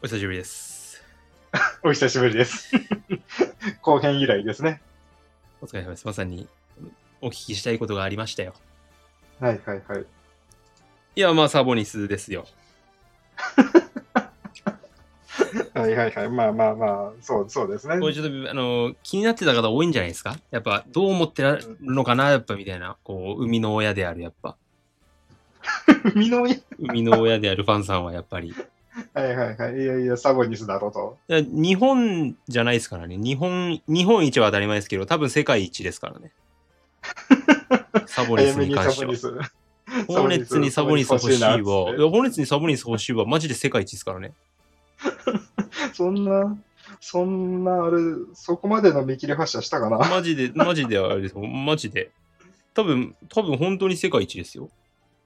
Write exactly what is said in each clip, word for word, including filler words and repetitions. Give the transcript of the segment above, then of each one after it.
お久しぶりです。 お久しぶりです。後編以来ですね。 お疲れ様です。まさにお聞きしたいことがありましたよ。 はいはいはい。 いや、まあ、サボニスですよ。 はいはいはい。まあまあまあ、そうそうですね。 これちょっと、あの、気になってた方多いんじゃないですか？やっぱ、どう思ってるのかなやっぱ、みたいな。こう、生みの親である、やっぱ。 生みの親。 生みの親であるファンさんは、やっぱり。 はいはいはい。いやいや、サボニスだろうと。 いや日本じゃないですからね。日本、日本一は当たり前ですけど、多分世界一ですからね。サボニス早めにに関しては。 サボニス。サホーネッツにボニス、ササボニス欲ボニス欲しいしいわ。 なっつって。 いや、ホーネッツにサボニス欲しいわ。マジで世界一ですからね。 そんな、そんな、あれ、そこまでの見切り発車したかな。 マジで、マジであれですよ。マジで。多分、多分本当に世界一ですよ。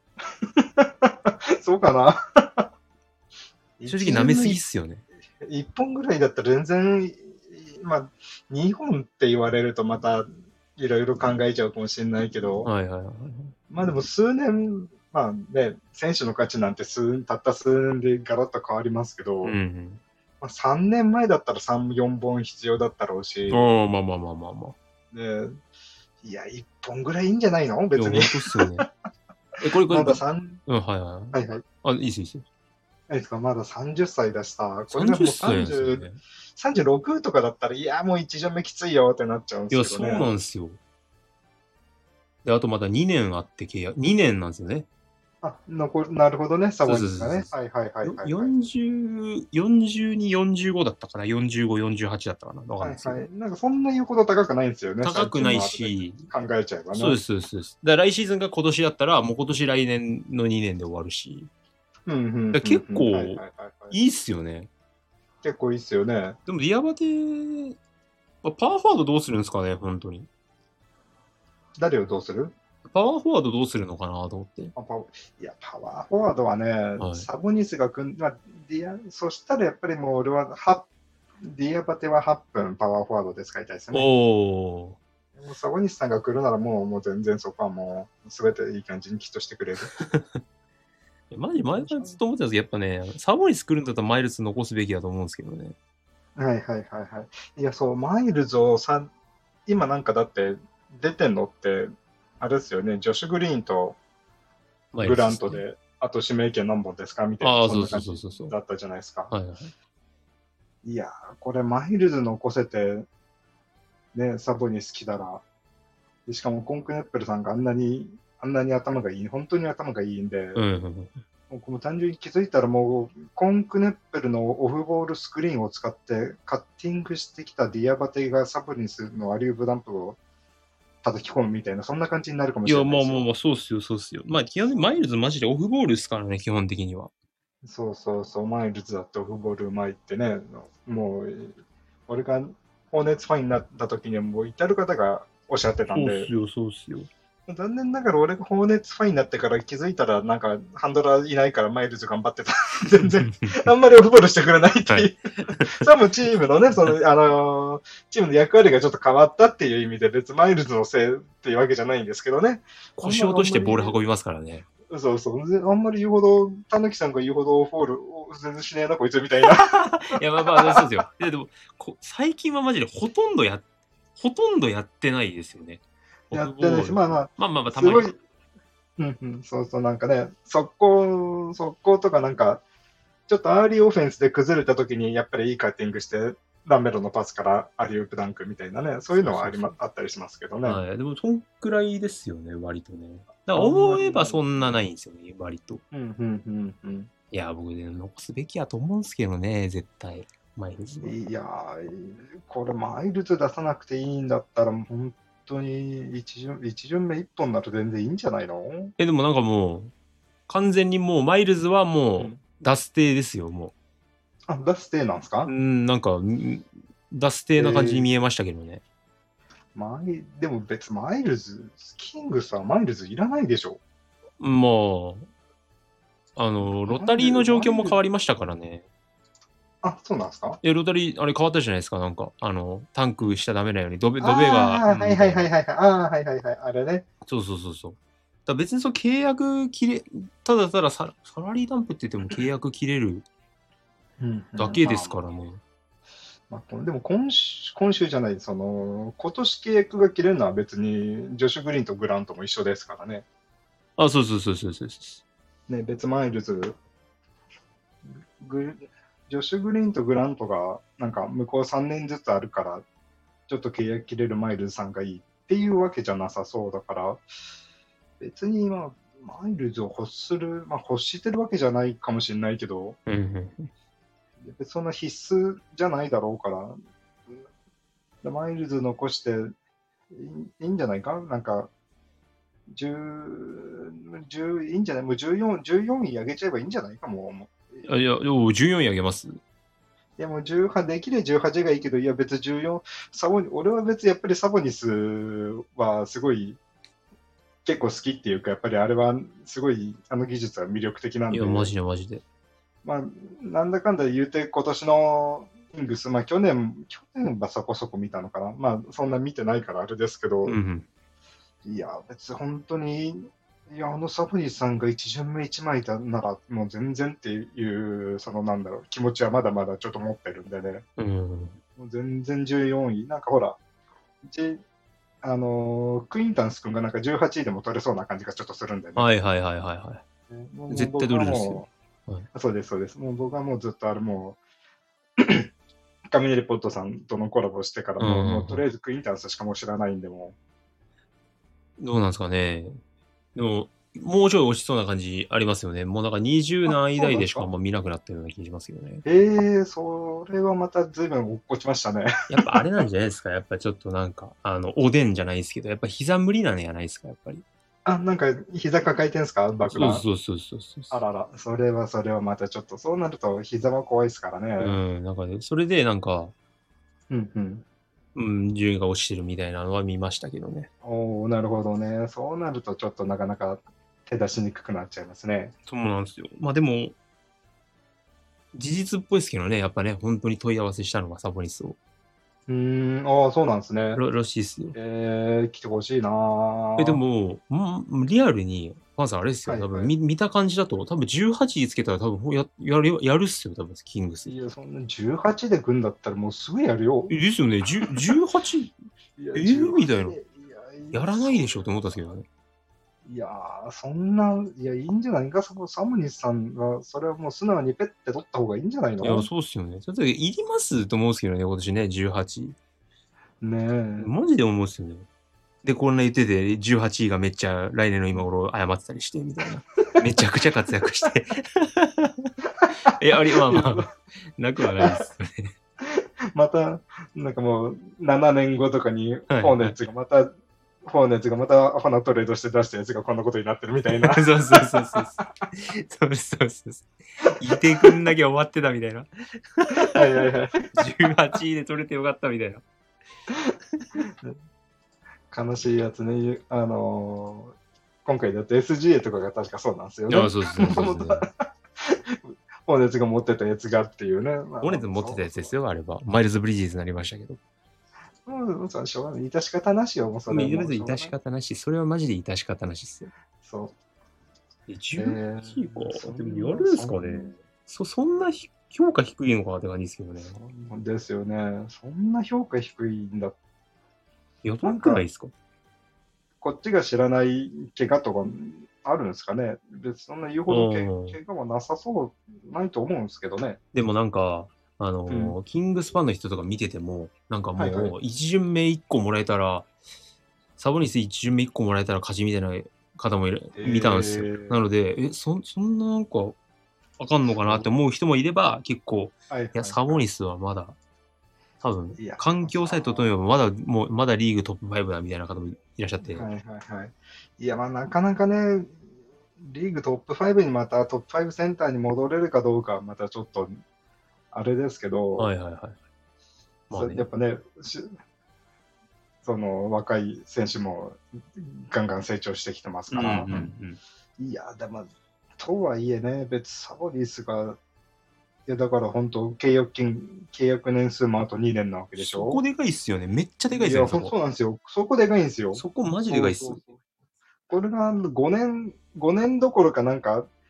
そうかな。 正直舐めすぎっすよね。 一本ぐらいだったら全然、まあ、日本って言われるとまたいろいろ考えちゃうかもしれないけど、 はいはいはい。 まあでも数年、まあね、選手の価値なんて数たった数年でガラッと変わりますけど、 うんうん。 まあ、さんねんまえだったらさん、よんぼん必要だったろうし、 ああ、まあまあまあまあまあ。 ね、いや、いっぽんぐらいいいんじゃないのいや、 別に。 本当っすよね。え、これ、これ、 まださん、 うん、はいはい。 はいはい。 あ、いいっすいいっす。 ないですか、まださんじゅっさいだしさ、これが 30 もう歳なんですよさんじゅう、 ね。 さんじゅうろくとかだったら、いや、もう一巡目きついよってなっちゃうんでいや、 すけどそうなんね。 ですよ。で、あとまだにねんあって契約、にねんなんですよね。 あ、残るなるほどね、サそうそうボニスがね。 そうそう。 はいはいはいよはい、はい。 よんじゅう、よんじゅうに、よんじゅうごだったかな？ よんじゅうご、よんじゅうはちだったかな？わかんないですけど。 はいはい。なんかそんな言うほど高くないんですよね、最高くない近のあれでし、 考えちゃえばね。 そうです、そうです、そうです。だから来シーズンが今年だったら、もう今年来年のにねんで終わるし。 うんうんうんだから結構うん。はいはいはいはい。 いいっすよね。 結構いいっすよね。 でもディアバテ、パワーフォワードどうするんですかね、本当に。 誰をどうする？ パワーフォワードどうするのかなと思って。 あパワいや、パワーフォワードはね、 はい。 サボニスが組んまあ、ディア、そしたらやっぱりもう俺ははディアバテははっぷんパワーフォワードで使いたいですよね。 おー。 もうサボニスさんが来るならもうもう全然そこはもうすべていい感じにきっとしてくれる。 マジ前からずっと思ってたんですけど、やっぱね、サボニス来るんだったらマイルス残すべきだと思うんですけどね。 はいはいはいはい。いや、そう、マイルズをさ、今なんかだって出てんのって、あれですよね、ジョシュ・グリーンとグマイルスですね。 ラントで、あと指名権何本ですかみたいな、 ああ、そうそんな感じそうそうそう。 だったじゃないですか。 はいはい。 いやー、これマイルズ残せて、ね、サボニス来たら、でしかもコンクネッペルさんがあんなに、あんなに頭がいい、本当に頭がいいんで、 うんうんうん。 もうこの単純に気づいたらもう、コンクネッペルのオフボールスクリーンを使ってカッティングしてきたディアバテがサボニスのアリウープダンプを叩き込むみたいな、そんな感じになるかもいや、 しれないですよ。 まあまあまあ、そうっすよ、そうっすよ。まあ、基本的にマイルズマジでオフボールですからね、基本的には。 そうそうそう、マイルズだってオフボールうまいってね、もう、俺がホーネッツファンになった時にはもう至る方がおっしゃってたんで、 そうっすよ、そうっすよ。 残念ながら俺がホーネッツファンになってから気づいたらなんかハンドラーいないからマイルズ頑張ってた。全然、あんまりオフボールしてくれないっていう。はい、多分チームのね、その、あのー、チームの役割がちょっと変わったっていう意味で別にマイルズのせいっていうわけじゃないんですけどね。 腰を落としてボール運びますからね。 そうそう。あんまり言うほど、たぬきさんが言うほどフォール全然しねえな、こいつみたいな。 いや、まあまあ、そうですよ。いや、でもこ、最近はマジでほとんどや、ほとんどやってないですよね。 やってないし、まあまあ、 まあまあまあ、たまに。 すごい、うんうん、そうそう、なんかね、速攻、速攻とかなんか、ちょっとアーリーオフェンスで崩れた時に、やっぱりいいカッティングして、ラメロのパスからアリウープダンクみたいなね、そういうのはありま、あったりしますけどね。 はい。でも、そんくらいですよね、割とね。だから思えばそんなないんですよね、割と。 うん、うん、うん、うん。 いや、僕ね、残すべきやと思うんですけどね、絶対。マイルズは。 いやー、これマイルズ出さなくていいんだったら、本当に一巡一巡目一本なら全然いいんじゃないの？ え、でもなんかもう、完全にもう、マイルズはもう、うん、ダステーですよ、もう。 あ、ダステーなんですか？ うん、なんか、ダステーな感じに見えましたけどね。 えー、マイでも別マイルズ、キングスはマイルズいらないでしょ。 もう、あの、ロタリーの状況も変わりましたからね。 あ、そうなんですか？ え、ロタリー、あれ変わったじゃないですか、なんか。あの、タンクしちゃダメなように、ドベ、ドベが。 ああ、はいはいはいはい。ああ、はいはいはい。あれね。 そうそうそうそう。だ別にそう契約切れ、ただただサラリーダンプって言っても契約切れるうんうん、 だけでまあまあ。 すからね。 まあ、でも今週、今週じゃない、その、今年契約が切れるのは別に、ジョシュ・グリーンとグラントも一緒ですからね。 あ、そうそうそうそうそうそう。 ね、別マイルズ、グジョシュ・グリーンとグラントが、なんか向こうさんねんずつあるから、ちょっと契約切れるマイルズさんがいいっていうわけじゃなさそうだから、別に今、マイルズを欲する、まあ欲してるわけじゃないかもしれないけど、 うんうんそんな必須じゃないだろうから、マイルズ残していいいんじゃないかなんか、じゅう、じゅういいんじゃないもうじゅうよん、じゅうよんい上げちゃえばいいんじゃないかもう。もうあ、いや、おじゅうよんいあげます。 いやもうじゅうはち、できればじゅうはちがいいけど、いや別じゅうよん、サボニ、俺は別にやっぱりサボニスはすごい結構好きっていうか、やっぱりあれはすごいあの技術は魅力的ないや、マんで、 ジでマジで。 まあ、なんだかんだ言うて今年のキングス、まあ去年、去年はそこそこ見たのかな。まあそんな見てないからあれですけど、 うんうん。 いや、別に本当に、いや、あのサボニさんが一巡目一枚だなら、もう全然っていう、そのなんだろう、気持ちはまだまだちょっと持ってるんでね。 うん。 もう全然じゅうよんい。なんかほら、じあのークインタンス君がなんかじゅうはちいでも取れそうな感じがちょっとするんでね。 はいはいはいはいはねもうい。絶対もう僕取れるっすよ。 はもはい。 う、そうです、そうです。もう僕はもうずっとあれもう、カミネリポットさんとのコラボしてからうんもう、もううんうん。 とりあえずクインタンスしかもう知らないんで、もどうなんですかね。でも、もうちょい落ちそうな感じありますよね。もうなんかにじゅうう。あ、 何位台でしかあんそうなんですか？ ま見なくなったような気がしますよね。 ええー、それはまた随分落っこちましたね。 やっぱあれなんじゃないですか。やっぱちょっとなんか、あの、おでんじゃないですけど、やっぱ膝無理なんやないですか、やっぱり。 あ、なんか、膝抱えてんすか爆弾。 そうそうそうそうそう。 あらら、それはそれはまたちょっと、そうなると膝は怖いですからね。 うん、なんかね、それでなんか、 うんうん。 うん、順位が落ちてるみたいなのは見ましたけどね。 おー、なるほどね。そうなるとちょっとなかなか手出しにくくなっちゃいますね。 そうなんですよ。まあでも、事実っぽいですけどね、やっぱね、本当に問い合わせしたのがサボニスを。 うーん、ああ、そうなんですね。 ら、らしいっすよ。 えー、来てほしいなえ、でー。 も、んリアルに、まずあれですよ。多分、 はいは見、見た感じだと、多分じゅうはちいつけたら多分や、やる、やるっすよ、多分、キングス。 い。いや、そんなじゅうはちで組んだったらもうすぐやるよ。 え、ですよね。じゅう、じゅうはち? いや、 えー、みたいじゅうはちな。 で、いや、いやや、そらないでしょって思ったんですけどね。 いやー、そんな、いや、いいんじゃないか、そこ、サムニスさんが、それはもう素直にペッて取った方がいいんじゃないいや、 の？ そうっすよね。だって、いりますと思うんですけどね、今年ね、じゅうはち。 ねえ。 マジで思うんですよね。で、こんな言ってて、じゅうはちいがめっちゃ来年の今頃謝ってたりして、みたいな。めちゃくちゃ活躍して。え、あり、まあいや、 まあ、なくはないですよね。 また、なんかもう、ななねんごとかに、 はい、 ホーネッはい。 ツがまた、フォーネッツがまたアホなトレードして出したやつがこんなことになってるみたいな。 そうそうそうそう。そうそうそう。いてくんだけ終わってたみたいな。 はいはいはい。 じゅうはちいで取れてよかったみたいな。 悲しいやつね。あのー今回だって エスジーエー とかが確かそうなんですよいや、 ね。 そうそうそうそう。 ホーネッツが持ってたやつがっていうね。まあ、 オネツ持ってたそうそやつですよ、あれば。マイルズ・ブリッジーズになりましたけど。 う。うん、そうしょうがない。致し方なしよ、もうそれはも別に致しうしょうがない。 方なし。それはマジで致し方なしっすよ。 そう。 え、 えじゅうはちいか。 ー、そでもんな、 やるんすそんかね。そ、そんなひ評価低いのかって感じですけどね。 な、ですよね。そんな評価低いんだ。 やばなんか、 くないですか？ こっちが知らない怪我とかあるんですかね。別にそんな言うほど怪うん。 怪我はなさそう、ないと思うんですけどね。 でもなんか、あのうん。 ーキングスファンの人とか見てても、なんかはいはい。 もう、一巡目一個もらえたら、サボニス一巡目一個もらえたら勝ちみたいな方もいる、 え見たんですよ。なー、 ので、え、そ、そんななんか、あかんのかなってそう。 思う人もいれば、結構、 はいいや、 はいはサボニスはまだ、多分、 い。いや、でもさ、 環境さえ整えば、まだ、もう、まだリーグトップファイブだみたいな方もいらっしゃって、 はいはいはい。いや、まあなかなかね、リーグトップファイブにまたトップファイブセンターに戻れるかどうかはまたちょっとあれですけど、 はいはいはい。まあね。 そやっぱね、しその若い選手もガンガン成長してきてますうんうんから、 うん。 いや、でも、とはいえね、別サボリスが、いやだから本当、契約金、契約年数もあとにねんなわけでしょ？ そこでかいっすよね。めっちゃでかいっいや、 すよね、そほんこ。 そうなんですよ。そこでかいんですよ。 そこマジでかいっす。 そうそうそう。これがごねん、ごねんどころかなんか、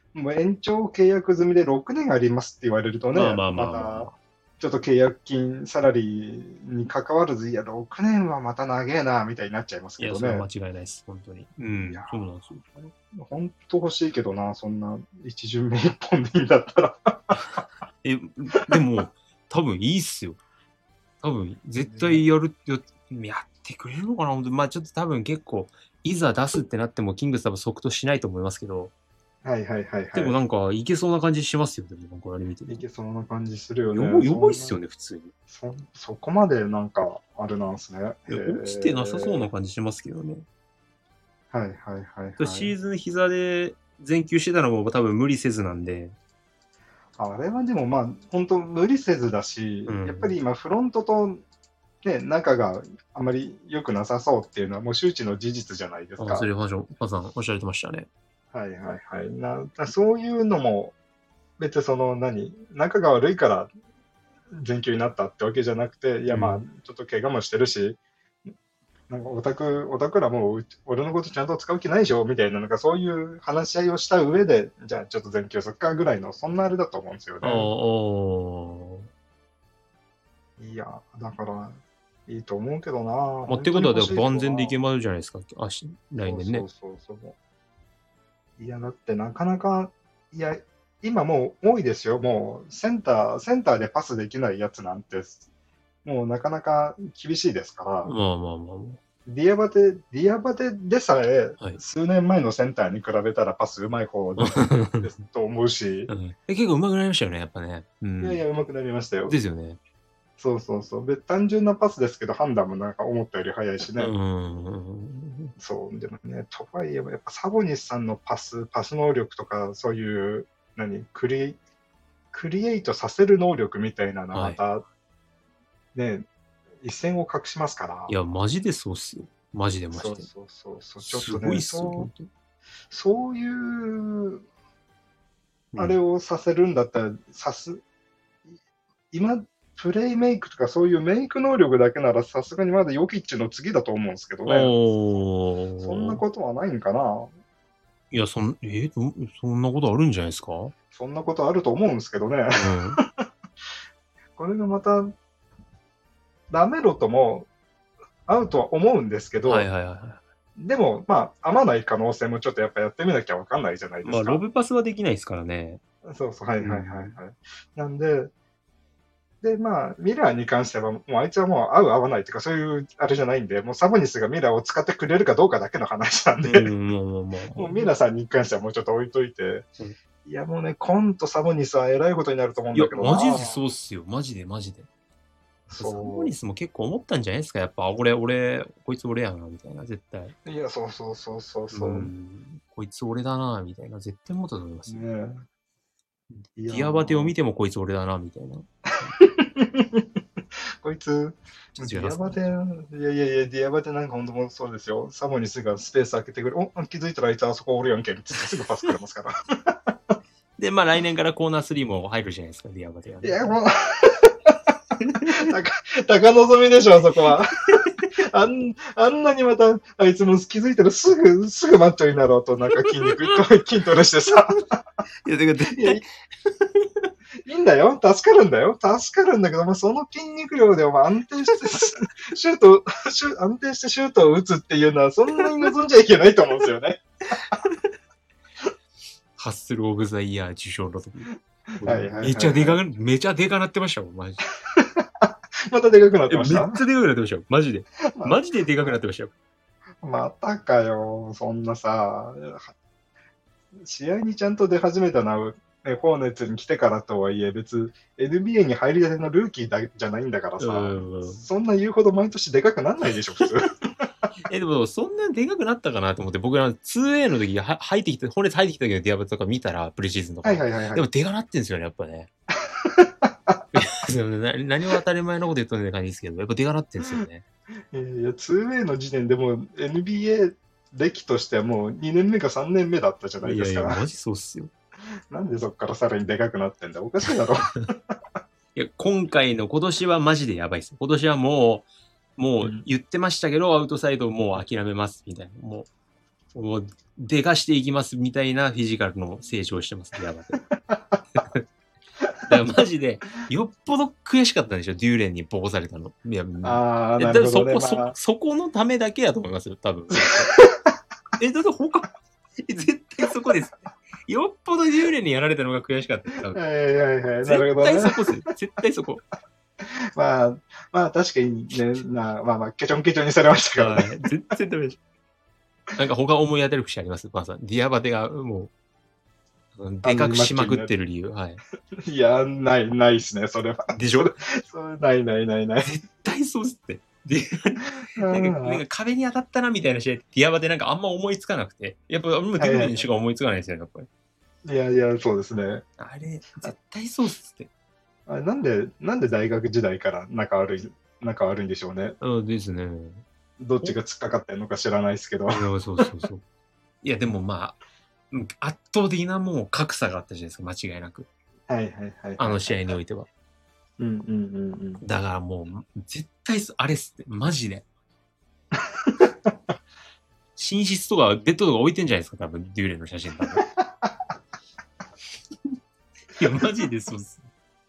もう延長契約済みでろくねんありますって言われるとね、 まあまあまあまあ、 また、ちょっと契約金、サラリーに関わらず、いや、ろくねんはまた長えな、みたいになっちゃいますいや、 けどね。 それは間違いないです、本当に。うん、 いやそうなんですよ。 本当欲しいけどな、そんな一巡目一本でいいんだったら。 え、でも、多分いいっすよ。多分、絶対やる、ややってくれるのかな本当に。まあちょっと多分結構、いざ出すってなっても、キングス多分即答しないと思いますけど、 はいはいはいはい。 でもなんか、いけそうな感じしますよ、でも、なんかあれ見てて。 いけそうな感じするよね。 よぼ、よぼいっすよね、普通に。 そそこまでなんか、あれなんですね。 いや落ちてなさそうな感じしますけどね。 はいはいはいはい。 シーズン膝で全休してたのも多分無理せずなんで。 あれはでもまあ、本当無理せずだし、 うんやっぱり今フロントと、ね、仲があまり良くなさそうっていうのはもう周知の事実じゃないですか。 あ、それファンション、パさんおっしゃってましたね。 はいはいはい。なそういうのも、別にその何、仲が悪いから全休になったってわけじゃなくて、いやまあ、ちょっと怪我もしてるし、なんかオタク、オタクらもう俺のことちゃんと使う気ないでしょみたいな、なんかそういう話し合いをした上で、じゃあちょっと全休すっかぐらいの、そんなあれだと思うんですよああ、 ね。いや、だから、いいと思うけどな。 まあ、ってことは、でも万全でいけまますじゃないですか、あし来年ね。 そうそうそうそう。いや、だってなかなか、いや、今もう多いですよ。もうセンター、センターでパスできないやつなんて、もうなかなか厳しいですから。 まあまあまあまあ。 ディアバテ、ディアバテでさえ、 はい数年前のセンターに比べたらパスうまい方ですと思うし、 うんえ結構上手くなりましたよね、やっぱね。うん、 いやいや、うまくなりましたよ。 ですよね。 そうそうそう。で、単純なパスですけど、判断もなんか思ったより早いしね。 うん。 そう、でもね、とはいえ、やっぱサボニスさんのパス、パス能力とか、そういう、何、クリ、クリエイトさせる能力みたいなのはまた、ね、一線を画しますから。 いや、マジでそうっすよ。マジでマジで。 そうそうそうそう。ちょっすとね、 ごいっすよ、 そう、そういう、あれを。 をさせるんだったら、さす、今、プレイメイクとかそういうメイク能力だけならさすがにまだヨキッチの次だと思うんですけどね。 おそんなことはないんかな。 いや、そん、えーどそんなことあるんじゃないですかうそんなことあると思うんですけどね。 ん。 これがまた、ラメロとも合うとは思うんですけど、 はいはいはいはでも、まあ、合わない可能性もちょっとやっぱやってみなきゃわかんないじゃないい。まあ、 ですか。 ロブパスはできないですからね。 そうそう、はいはいはいはい。なんで、で、まあ、ミラーに関しては、もうあいつはもう合う合わないというか、そういうあれじゃないんで、もうサボニスがミラーを使ってくれるかどうかだけの話なんで、 うん、まあまあまあ。 もうミラーさんに関してはもうちょっと置いといて、 うんいやもうね、コンとサボニスはえらいことになると思うんいやだけ、どな。 マジでそうっすよ。マジでマジで。サボニスも結構思ったんじゃないですか。やっぱ、俺、俺、こいつ俺やな、みたいな、絶対。 いや、そうそうそうそうそう。 うんこいつ俺だな、みたいな、絶対思ったと思いますよ。 ねえ。 ディアバテを見てもこいつ俺だな、みたいな。 こいつ、デ違いますかィアバテ、いやいやいや、ディアバテなんか本当もそうですよ。サボニスがスペース開けてくる。お、気づいたらあいつあそこおるやんけ。つってすぐパスくれますから。 で、まあ来年からコーナースリーも入るじゃないですか、ディアバテが、ね。 いや、もう高、高望みでしょ、あそこは。あん、あんなにまた、あいつも気づいたらすぐ、すぐマッチョになろうと、なんか筋肉、筋トレしてさ。 いや、だから絶対、 いや、いいんだよ。助かるんだよ。助かるんだけど、まあ、その筋肉量でも安定して、シュート、シュ安定してシュートを打つっていうのは、そんなに望んじゃいけないと思うんですよね。 ハッスルオブザイヤー受賞の時。 はいはいはいはいめちゃでか、めちゃでかなってましたもん、マジで。 またでかくなってえめっちました。 ゃでかくなってましたよ、マジで。マジででかくなってましたよ。 またかよ、そんなさ、試合にちゃんと出始めたのは、ね、ホーネッツに来てからとはいえ、別、エヌビーエー に入りたてのルーキーだじゃないんだからさ、 うんそんな言うほど毎年でかくなんないでしょ、普通。 え、でも、そんなでかくなったかなと思って、僕ら ツーエー の時は入ってきて、ホーネッツ入ってきた時のディアバテとか見たら、プレシーズンとか。 はいはいはいはい。 でも、でかなってんですよね、やっぱね。でもねな何を当たり前のこと言っとんねん感じですけど、やっぱでかなってんですよね。 いやいや、ツーエー の時点でもう エヌビーエー 歴としてはもうにねんめかさんねんめだったじゃないいやいや、 ですか。 マジそうっすよ。 なんでそっからさらにでかくなってんだおかしいだろ。 いや、今回の今年はマジでやばいっす。今年はもう、もう言ってましたけど、アウトサイドもう諦めます、みたいな。もう、 もう、でかしていきますみたいなフィジカルの成長してます、ディアバテ。だからマジで、よっぽど悔しかったんでしょ、デューレンにボコされたの。いや、 ああ、 えなるほどね。 だそこ、 まあ、 そ、そこのためだけやと思いますよ、多分。え、だって他、絶対そこです。よっぽどデューレンにやられたのが悔しかった。多分はいはいはい。なる絶ほどね。 対そこですよ。絶対そこ。 まあ、まあ確かにね、なまあまあ、ケチョンケチョンにされましたからね。 はい。全然ダメでしょ。なんか他思い当たる節ありますばあさん。ディアバテがもう、でかくしまくってる理由。はい。 いや、ない、ないですね、それは。 でしょそれないないないない。 絶対そうっすって。で、なんか、なんあか壁に当たったなみたいな試合、ディアバテなんかあんま思いつかなくて。やっぱ、もうデューレンにしか思いつかないですよ、やっぱり。 いやいや、そうですね。 あれ、絶対そうっすって。 あれなんで、なんで大学時代から仲悪い、仲悪いんでしょうね。 うんですね。 どっちが突っかかってんのか知らないですけど。 いや、そうそうそう。いや、でもまあ、うん圧倒的なもう格差があったじゃないですか、間違いなく。 はいはいはい。 あの試合においては。 うんうんうんうん。 だからもう、絶対そ、あれっすって、マジで。寝室とかベッドとか置いてんじゃないですか、多分、デューレンの写真多分。いや、マジでそうっす。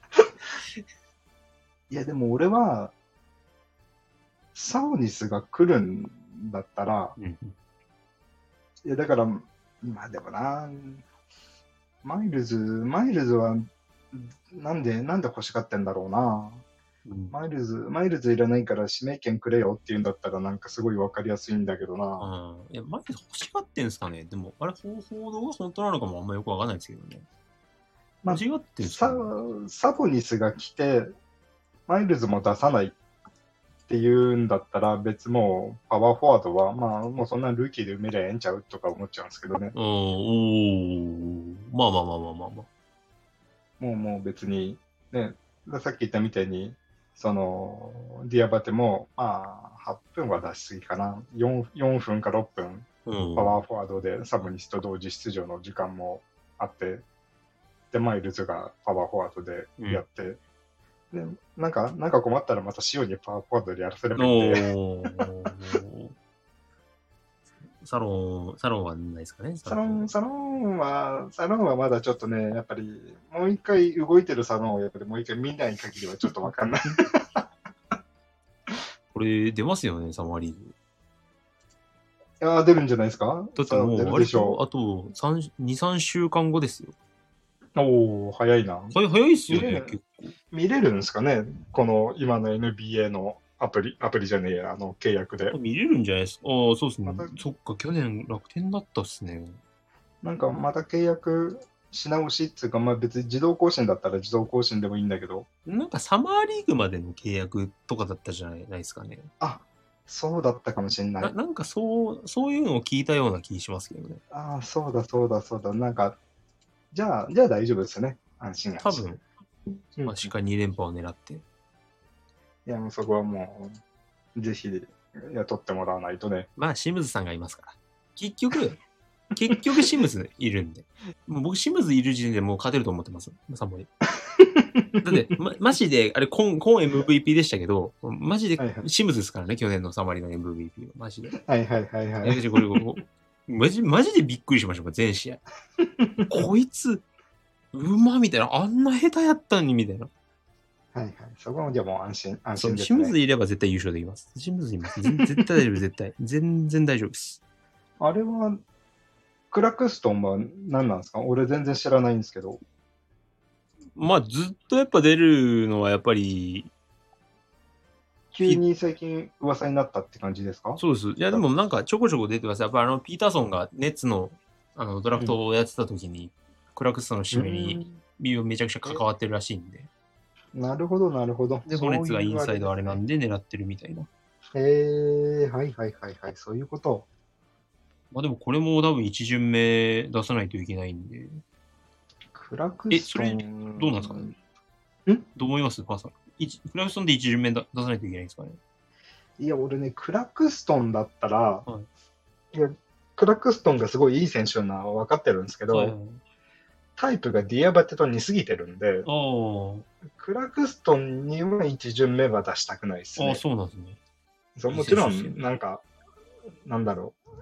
いや、でも俺は、サオニスが来るんだったら、 うん、 いや、だから、まあでもな、マイルズ、マイルズは、なんで、なんで欲しがってんだろうな。 うんマイルズ、マイルズいらないから指名権くれよって言うんだったらなんかすごいわかりやすいんだけどな。 あいや、マジで欲しがってんすかね。でも、あれ、報報道が本当なのかもあんまよくわかんないですけどね。 まあ欲しがってんすサかね。 サボニスが来て、マイルズも出さないっていうんだったら別もうパワーフォワードは、まあもうそんなルーキーで埋めりゃええんちゃうとか思っちゃうんですけどね。 うん、おー。まあまあまあまあまあまあ。 もうもう別に、ね、さっき言ったみたいに、その、ディアバテも、まあ、はっぷんは出しすぎかな。よん, よんぷんかろっぷん、 うん、 パワーフォワードでサボニスと同時出場の時間もあって、で、マイルズがパワーフォワードでやって、うん、で、なんか、なんか困ったらまたシオにパワーフォワードでやらせればいいんで。 おー。サロン、サロンはないですかね。 サロン、サロンは、サロンはまだちょっとね、やっぱり、もう一回動いてるサロンをやっぱりもう一回見ない限りはちょっとわかんない。 これ出ますよね、サマーリーグ。 いやー、出るんじゃないですか。 だってもう、 出るあれと、 でしょあとに、さんしゅうかんごですよ。 う。おー、早いな。 は早いっすよね、 見れる結構。 見れるんですかね、この今の エヌビーエー のアプリ、アプリじゃねえや、あの契約で。 見れるんじゃないですか。ああ、そうっすね。 またそっか、去年楽天だったっすね。 なんかまた契約し直しっていうか、まあ別に自動更新だったら自動更新でもいいんだけど。 なんかサマーリーグまでの契約とかだったじゃないですかね。 あ、そうだったかもしれな。 ないなんかそう、そういうのを聞いたような気しますけどね。 ああ、そうだそうだそうだ。なんか、じゃあ、じゃあ大丈夫ですね。安心安心。 多分、 うんまあ、しっかりに連覇を狙って。 いや、もうそこはもう、ぜひ雇ってもらわないとね。 まあ、シムズさんがいますから。結局、結局シムズいるんで。もう僕、シムズいる時点でもう勝てると思ってます。サモリ。だって、ま、マジで、あれ、今、今 エムブイピー でしたけど、マジでシムズですからね、去年のサマリの エムブイピー は。マジで。 はいはいはいはい。 えこれこれマジ、マジでびっくりしました、全試合。こいつ、うまみたいな、あんな下手やったのに、みたいな。 はいはい。そこもじゃあもう安心、安心です、ね。 シムズいれば絶対優勝できます。シムズいます。絶対大丈夫、絶対。全然大丈夫です。 あれは、クラクストンは何なんですか？俺全然知らないんですけど。 まあ、ずっとやっぱ出るのはやっぱり、 急に最近噂になったって感じですか？ そうです。いや、でもなんかちょこちょこ出てます。やっぱあの、ピーターソンがネッツのあのドラフトをやってた時に、うん、クラクストンの指名にめちゃくちゃ関わってるらしいんで。 なるほど、なるほど。 で、ホネッツがインサイドあれなんで狙ってるみたいな。 へえー、はいはいはいはい、そういうこと。 まあでもこれも多分一巡目出さないといけないんで。 クラクストン。 え、それ、どうなんですかねんどう思いますパーさん。クラクストンで一巡目出さないといけないんですかねいや、俺ね、クラクストンだったら、 はい、 いや、クラクストンがすごいいい選手なのは分かってるんですけど、はいはい、タイプがディアバテと似すぎてるんで、クラクストンには一巡目は出したくないですね。 ああ、そうなんですね。 そうもちろん、なんか、なんだろう。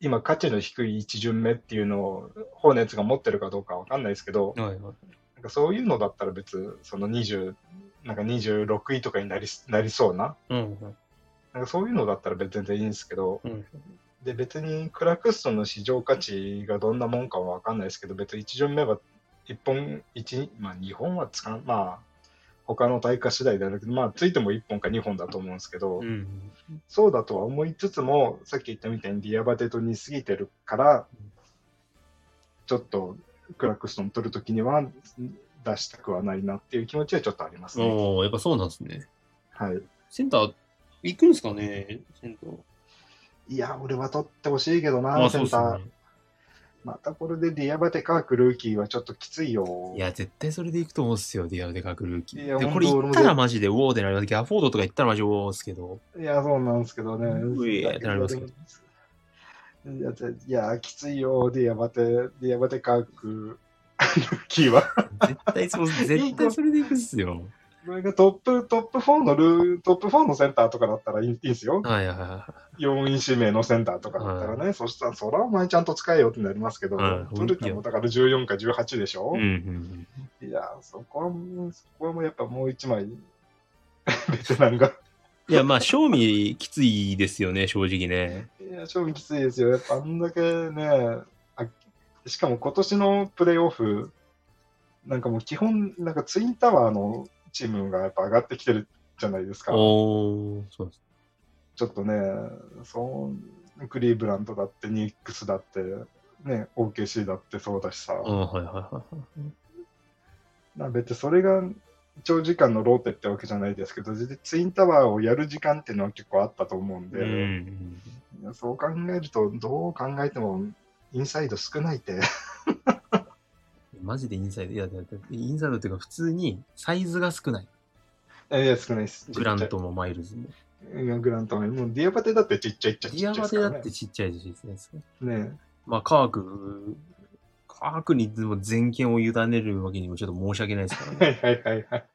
今価値の低い一巡目っていうのを、ホーネッツが持ってるかどうかわかんないですけど、 はいはい。 なんかそういうのだったら別、そのにじゅう、なんかにじゅうろくいとかになりなりそうな、 うんうんなんかそういうのだったら別に全然いいんですけど、 うんで別にクラクストンの市場価値がどんなもんかはわかんないですけど、別に一巡目はいっぽん、一、まあにほんはつかん、まあ他の対価次第であるけど、まあついてもいっぽんかにほんだと思うんですけど、 うんそうだとは思いつつも、さっき言ったみたいにディアバテと似すぎてるから、ちょっとクラクストン取るときには出したくはないなっていう気持ちはちょっとありますね。 おー、やっぱそうなんですね。 はい。 センター、行くんですかね、センター。 いや、俺は取ってほしいけどな、 あ、 センター。 そうっすね。 またこれでディアバテカークルーキーはちょっときついよ。 いや、絶対それで行くと思うんすよ、ディアデカクルーキー。 いやで、これ行ほんと俺もったらマジでウォーでなります。ギャフォードとか行ったらマジウォーですけど。 いや、そうなんですけどね。 うえーってなりますけど。 いや、ぜいやきついよ、ディアバテ、ディアバテカークルーキーは。 絶対そう、絶対それで行くっすよ。 これがトップ、トップよんのルー、トップよんのセンターとかだったらいいいいですよ。 はいはいはよんい指名のセンターとかだったらね、そしたら、そらお前ちゃんと使えよってなりますけど、 はい取るかもだからじゅうよんかじゅうはちでしい。 ょ、 うんうんいや、そこはもう、そこはもうやっぱもう一枚、ベテランが。 いや、まあ、賞味きついですよね、正直ね。 いや、勝負きついですよ。やっぱあんだけね、あしかも今年のプレーオフ、なんかもう基本、なんかツインタワーのチームがやっぱ上がってきてるじゃないですか。 おー、そうです。 ちょっとね、そうクリーブランドだって、ニックスだって、ね、オーケーシー だってそうだしさ、 あはいはいはいはい。 まあ別にそれが長時間のローテってわけじゃないですけど、ツインタワーをやる時間っていうのは結構あったと思うんで、 うんいやそう考えると、どう考えてもインサイド少ないって。 マジでインサイド。いや、だってインサイドっていうか、普通にサイズが少ない。 いや、少ないです。 グラントもマイルズも。 いやグラントも、もうディアバテだってちっちゃいっちゃデちっちゃいィアバテだですからね。 ってちっちゃいですね。 ねまあ、カーク、カークにでも全権を委ねるわけにもちょっと申し訳ないですからね。 はいはいはいはい。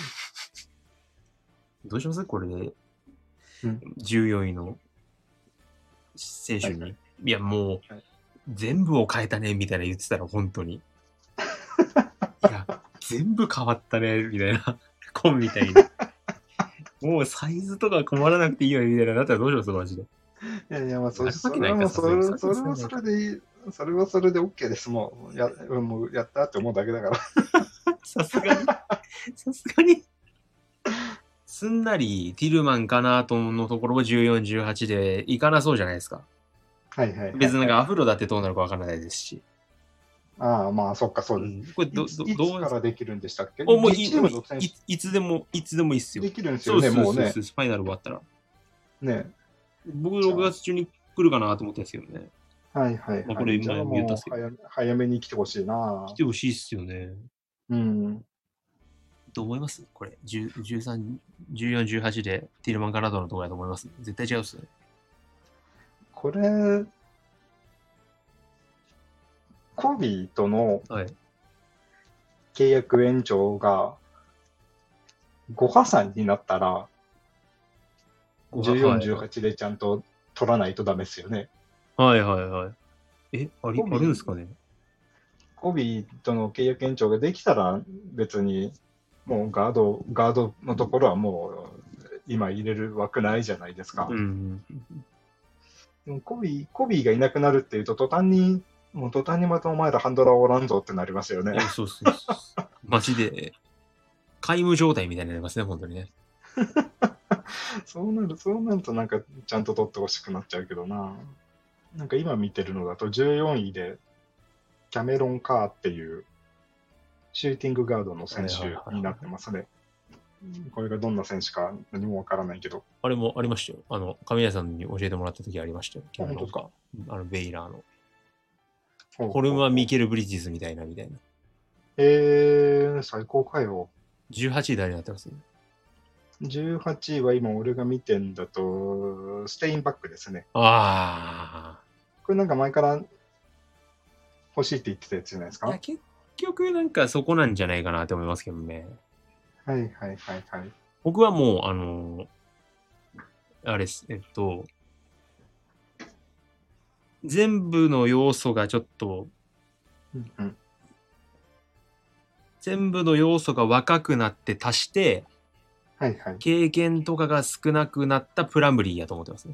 どうしますこれでうん、 じゅうよんいの選手に。 はいいや、もう、 はい全部を変えたね、みたいな言ってたら、本当に。いや、全部変わったね、みたいな。コンみたいに。もうサイズとか困らなくていいよ、みたいな。だったらどうしますマジで。 いやいや、まあ、そやるわけないかそれはもう、それさすがにそれはそれでいい。それはそれで OK です。もう、やもうやったって思うだけだから。 さすがに。さすがに。すんなりティルマンかなとのところをじゅうよん、じゅうはちでいかなそうじゃないですか。 はいはいはい、はい。 別になんかアフロだってどうなるかわからないですし。 ああ、まあ、そっか、そうです。 うん、これど、 いつど、 いどうつからできるんでしたっけ？ おもういチームの選手いいいつでも、いつでもいいっすよ。 できるんですそうよね、もうね。 そうそうそう、ファイナル終わったら。 ね。 僕ろくがつ中に来るかなと思ってるんですけどね。 はいはいはい。 まあこれじゃあ今言ったっもうすけど早早めに来てほしいな。 来てほしいっすよね。 うん。 どう思いますこれ。じゅう、じゅうさん、じゅうよん、じゅうはちでティルマンカナダのところだと思います絶対違うっすよね。 これ、コビーとのはい。 契約延長がご破産になったら、じゅうよん、じゅうはちでちゃんと取らないとダメですよね。 はいはいはい。え、あり、 コビーあるんですかねコビーとの契約延長ができたら別にもうガード、ガードのところはもう今入れる枠ないじゃないですか。 うん。 でもコビー、コビーがいなくなるっていうと途端に、もう途端にまたお前らハンドラーおらんぞってなりますよね。 いや、そうそうそう。マジで、皆無状態みたいになりますね、本当にね。 そうなる、そうなるとなんかちゃんと取ってほしくなっちゃうけどな。なんか今見てるのだとじゅうよんいでキャメロン・カーっていうシューティングガードの選手になってますね。これがどんな選手か何もわからないけど。 あれもありましたよ。あの、神谷さんに教えてもらった時ありましたよ。 あ本当ですかあの、ベイラーの。 ほうこれはミケル・ブリッジズみたいな、みたいな。 えー、最高かよ。 じゅうはちい誰になってます、ね、 じゅうはちいは今俺が見てんだと、ステインバックですね。 ああ。 これなんか前から欲しいって言ってたやつじゃないですか。 いや、結局なんかそこなんじゃないかなと思いますけどね。 はいはいはいはい。 僕はもう、あの、あれです、えっと、 全部の要素がちょっと、 うんうん。 全部の要素が若くなって足して、 はいはい。 経験とかが少なくなったプラムリーやと思ってますね。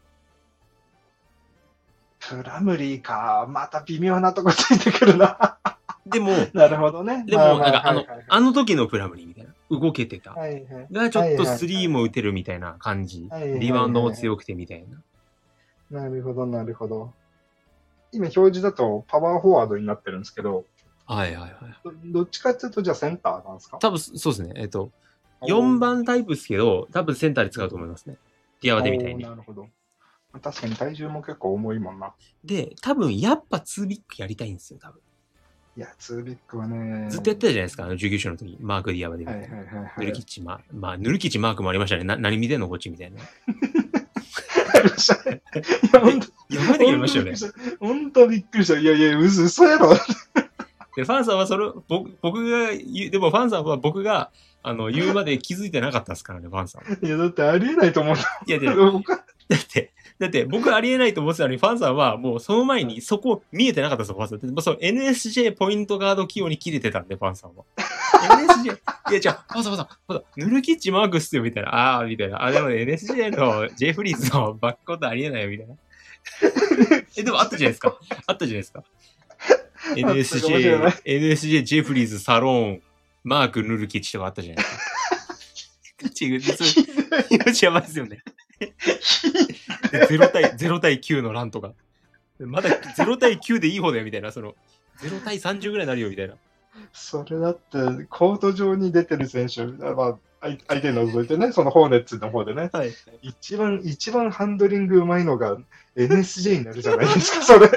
プラムリーか。また微妙なとこついてくるな。 でも、 なるほどね。 でも、 まあまあなんかあの、 はいはいはいあの時のプラムリーみたいな。動けてた。 はいはい。 が、ちょっとスはいはいリーも打てるみたいな感じ。 はいはいはいリバウンドも強くてみたいな。 なるほど、なるほど。今表示だとパワーフォワードになってるんですけど、 はいはいはい。 どどっちかっていうとじゃあセンターなんですか？ 多分そうですね。えっと、よんばんタイプですけど、多分センターで使うと思いますね。ディアバテみたいに。 なるほど。確かに体重も結構重いもんな。 で、多分やっぱツービッグやりたいんですよ、多分。 いや、ツービッグはね。 ずっとやってたじゃないですか、あのじゅうきゅう章の時。マーク・ディアバテみたいな。 はいはいはいはい、 ヌルキッチマーク。まあ、ヌルキッチマークもありましたね。な何見てんのこっちみたいな。 ありましたね。いや、本当やばい時ありましたよね。 本当びっくりした。いやいや、嘘嘘やろ。 で、ファンさんはそれ、僕僕が言う、でもファンさんは僕が、あの、言うまで気づいてなかったですからね、ファンさんは。 いや、だってありえないと思う。 いや、で、だって、だって僕ありえないと思ってたのに、ファンさんはもうその前にそこ見えてなかったんですよ、ファンさん。でもその エヌエスジェー ポイントガード起用に切れてたんで、ファンさんは。エヌエスジェー、いや、じゃあ、ファンさん、ファンさん、ファンさん、ヌルキッチマークっすよ、みたいな。あー、みたいな。あ、でもね、エヌエスジェー の J フリーズのバックコートありえないよ、みたいな。え、でもあったじゃないですか。あったじゃないですか。エヌエスジェー、エヌエスジェー、J フリーズ、サローン、マーク、ヌルキッチとかあったじゃないですか。違う、それ、命やばいですよね。ゼロ対、ゼロ対きゅうのランとか。まだゼロ対きゅうでいい方だよ、みたいな。その、ゼロ対さんじゅうぐらいになるよ、みたいな。 それだって、コート上に出てる選手、まあ、相手除いてね、そのホーネッツの方でね、 はい、 一番、一番ハンドリングうまいのが エヌエスジェー になるじゃないですか、それ。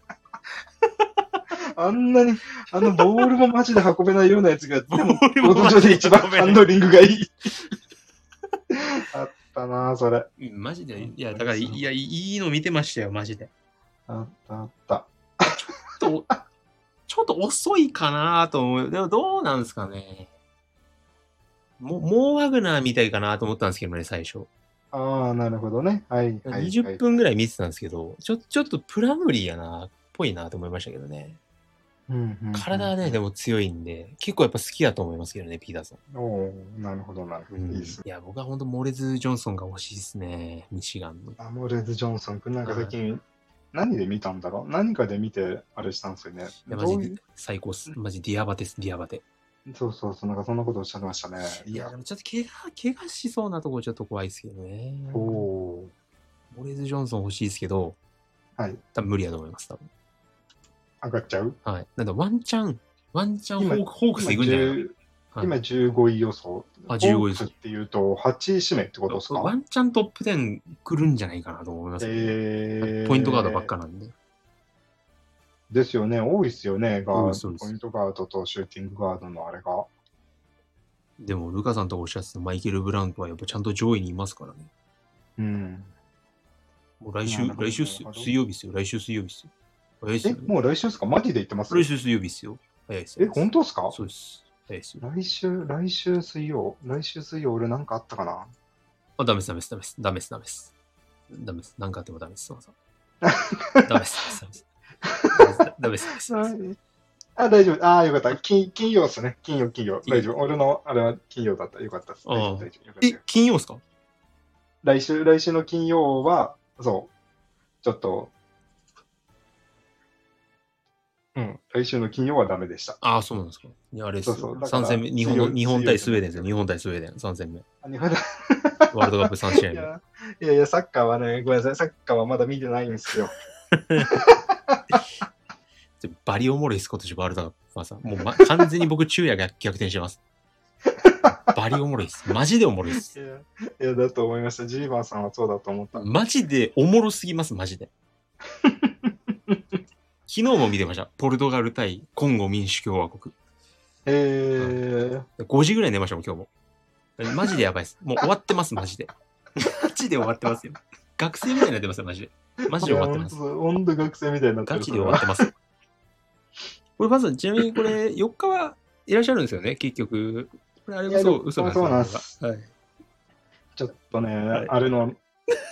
あんなに、あのボールもマジで運べないようなやつが、でも、コート上で一番ハンドリングがいい。あったなぁ、それ。 マジで、いや、だから、いや、いいの見てましたよ、マジで。 あったあった。 ちょっと、ちょっと遅いかなと思う。でもどうなんですかね。もモーワグナーみたいかなと思ったんですけどね、最初。 ああ、なるほどね。はい、はい。 にじゅっぷんぐらい見てたんですけど、ちょ、ちょっとプラムリーやな、っぽいなと思いましたけどね。 うんうんうん、 体はね、でも強いんで、結構やっぱ好きだと思いますけどね、ピーターさん。 おー、なるほど、なるほど。いいですね。 いや、僕は本当モレズ・ジョンソンが欲しいですね、ミシガンの。 あ、モレズ・ジョンソン君、なんか最近、何で見たんだろう、何かで見て、あれしたんですよね。 いや、マジで最高っす。マジディアバテです、ディアバテ。 そうそうそう、なんかそんなことおっしゃってましたね。 いや、でもちょっと怪我、怪我しそうなとこちょっと怖いですけどね。 おお。 モレズ・ジョンソン欲しいですけど、 はい。 多分無理やと思います、多分。 上がっちゃう？ はい。なんだ、ワンチャン、ワンチャンホークホークス行くんじゃないかな。 はい、今じゅうごい予想。 あ、じゅうごいホークスっていうとはちい指名ってことですか？ ワンチャントップじゅう来るんじゃないかなと思いますけど、ね、えー、ポイントガードばっかなんで。 ですよね。多いですよね。ガードポイントガードとシューティングガードのあれが。 でも、ルカさんとおっしゃってたマイケル・ブラウントはやっぱちゃんと上位にいますからね。 うん。 もう来週、来週水曜日っすよ。来週水曜日っすよ。 早いっすよね。え、もう来週ですか？マジで言ってます？ 来週水曜日っすよ。早いっすよ。 え、本当ですか？ そうです。早いっすよ。 来週、来週水曜。来週水曜、俺なんかあったかな？ あ、ダメです、ダメです、ダメです。ダメです、ダメです。ダメです。なんかあってもダメです。そうそう。ダメです、ダメです。ダメです、ダメです。 あ、大丈夫。ああ、よかった。金、金曜っすね。金曜、金曜。大丈夫。俺の、あれは金曜だった。よかったです。大丈夫、大丈夫。 え、金曜っすか？ 来週、来週の金曜は、そう、ちょっと、うん、来週の金曜はダメでした。 ああ、そうなんですか。いや、あれですよ。 そうそう。 さん戦目、日本の、日本対スウェーデンですよ。日本対スウェーデン、さん戦目。 あ、日本対ワールドカップさん試合目。いやいやいや、サッカーはね、ごめんなさい。サッカーはまだ見てないんですよ。 バリおもろいっす、今年ワールドカップ。まあさ、もう、ま、完全に僕、昼夜が逆転してます。バリおもろいっす。マジでおもろいっす。 いや、いやだと思いました。ジーバーさんはそうだと思った。 マジでおもろすぎます、マジで。昨日も見てました。ポルトガル対コンゴ民主共和国。 えー、 ごじぐらい寝ましたもん、今日も。マジでやばいっす。もう終わってます、マジで。マジで終わってますよ。学生みたいになってますよ、マジで。マジで終わってます。 ほんと学生みたいになってる。 ガチで終わってます。これ、まず、ちなみにこれ、よっかはいらっしゃるんですよね、結局。これ、あれ嘘、嘘なんですよ。 そうなんです。 はい。 ちょっとね、 はい、 あれの、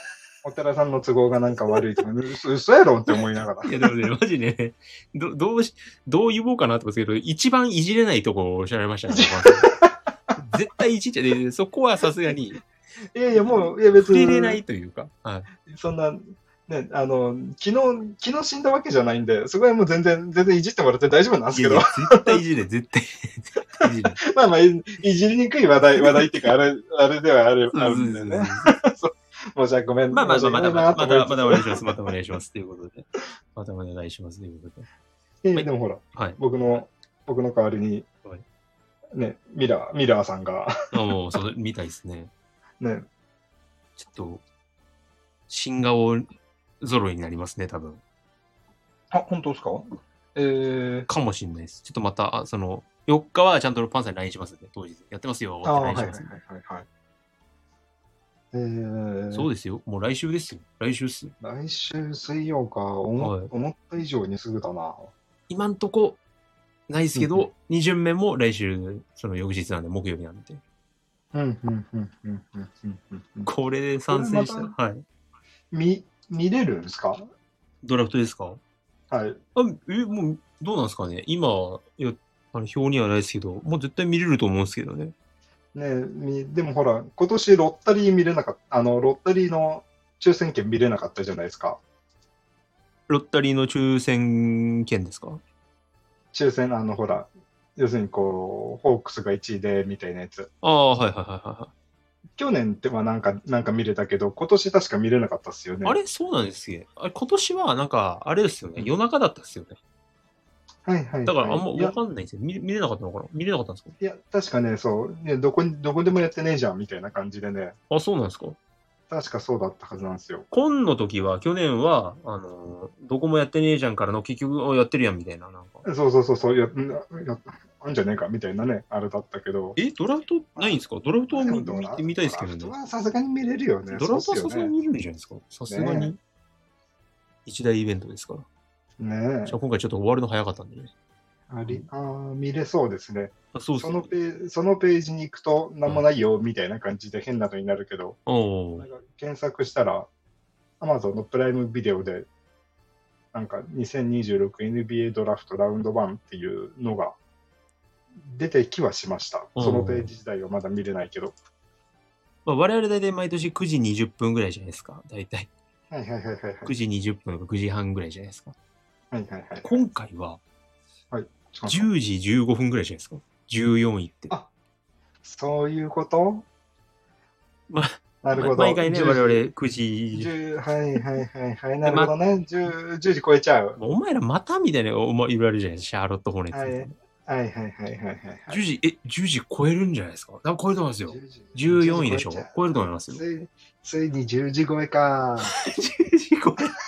お寺さんの都合がなんか悪いとか、嘘嘘やろって思いながら。 いや、でもね、マジね、どどうし、どう言おうかなと思うんですけど、一番いじれないとこをおっしゃられましたね。絶対いじっちゃで、そこはさすがに、 いやいや、もう、いや別に。 触れれないというか。はい。 そんな、ね、あの、昨日、昨日死んだわけじゃないんで、そこはもう全然、全然いじってもらって大丈夫なんですけど。 いやいや絶対いじれ、絶対、絶対いじれ。 まあまあい、いじりにくい話題、話題っていうか、あれ、あれではある、あるんだよね。申し訳ごめん。 まあまあまあ、またまた、また、またお願いします。 ままたお願いします。ということで。またお願いします。ということで。 えー、でもほら、 はい、 僕の、僕の代わりに、はい、ね、ミラー、ミラーさんが。 あもう、そう、みたいですね。 ね。 ちょっと、新顔揃いになりますね、多分。 あ、本当ですか？えー、 かもしれないです。ちょっとまた、その、よっかはちゃんとパンさんに ライン しますんで、当日。やってますよ。 あ、はいはいはいはい。えー、 そうですよ。もう来週ですよ。来週っすよ。 来週水曜か。思、はい、思った以上にすぐだな。 今んとこ、ないですけど、うん、に巡目も来週、その翌日なんで、木曜日なんで。 うん、うん、うん、うん、うん、うん。 これで参戦したら、はい。 見、見れるんですか？ ドラフトですか？ はい。 あ、え、もう、どうなんですかね今、いや、あの表にはないですけど、もう絶対見れると思うんですけどね。 ねでもほら、今年ロッタリー見れなかった、あの、ロッタリーの抽選券見れなかったじゃないですか。 ロッタリーの抽選券ですか？ 抽選、あの、ほら、要するにこう、ホークスがいちいで、みたいなやつ。 ああ、はいはいはいはい。 去年ってはなんか、なんか見れたけど、今年確か見れなかったっすよね。 あれそうなんですよ。あれ今年はなんか、あれですよね。夜中だったっすよね。 はいはい、はい。 だからあんまわかんないんですよ。見。見れなかったのかな？見れなかったんですか？ いや、確かね、そう、ね、どこに、どこでもやってねえじゃん、みたいな感じでね。 あ、そうなんですか？ 確かそうだったはずなんですよ。 今の時は、去年は、あの、どこもやってねえじゃんからの結局やってるやんみたいな、なんか。 そうそうそうそう、や、や、あんじゃねえかみたいなね、あれだったけど。 え、ドラフトないんですか？ドラフトを 見, 見てみたいですけどね。 ドラフトはさすがに見れるよね。 ドラフトはさすがに見れるんじゃないですか？さすがに。一大イベントですから。 ねえ。 じゃあ今回ちょっと終わるの早かったんでね。 あり、あ見れそうですね。 あそうそのページ、そのページに行くと何もないよみたいな感じで変なのになるけど、 うん、 なんか検索したら Amazon のプライムビデオでなんかにせんにじゅうろく エヌビーエー ドラフトラウンドワンっていうのが出てきはしました。そのページ自体はまだ見れないけど。 まあ、我々大体毎年くじにじゅっぷんぐらいじゃないですか。大体。 はいはいはいはい、はい。 くじにじゅっぷんかくじはんぐらいじゃないですか。 はいはいはい、はい。 今回は、 はい、 じゅうじじゅうごふんぐらいじゃないですか。じゅうよんいって。 あ、そういうこと？ まあ、 なるほど。 毎回ね、我々くじ。 はいはいはいはい。なるほどね。じゅう, じゅうじ超えちゃう。 お前らまたみたいな言われるじゃないですか。シャーロット・ホーネッツみたいな。 はいはいはいはいはい、はい。 じゅうじ、え、じゅうじ超えるんじゃないですか？多分超えると思いますよ。じゅうよんいでしょ？超えると思いますよ。 つい、ついにじゅうじ超えか。 じゅうじ超え。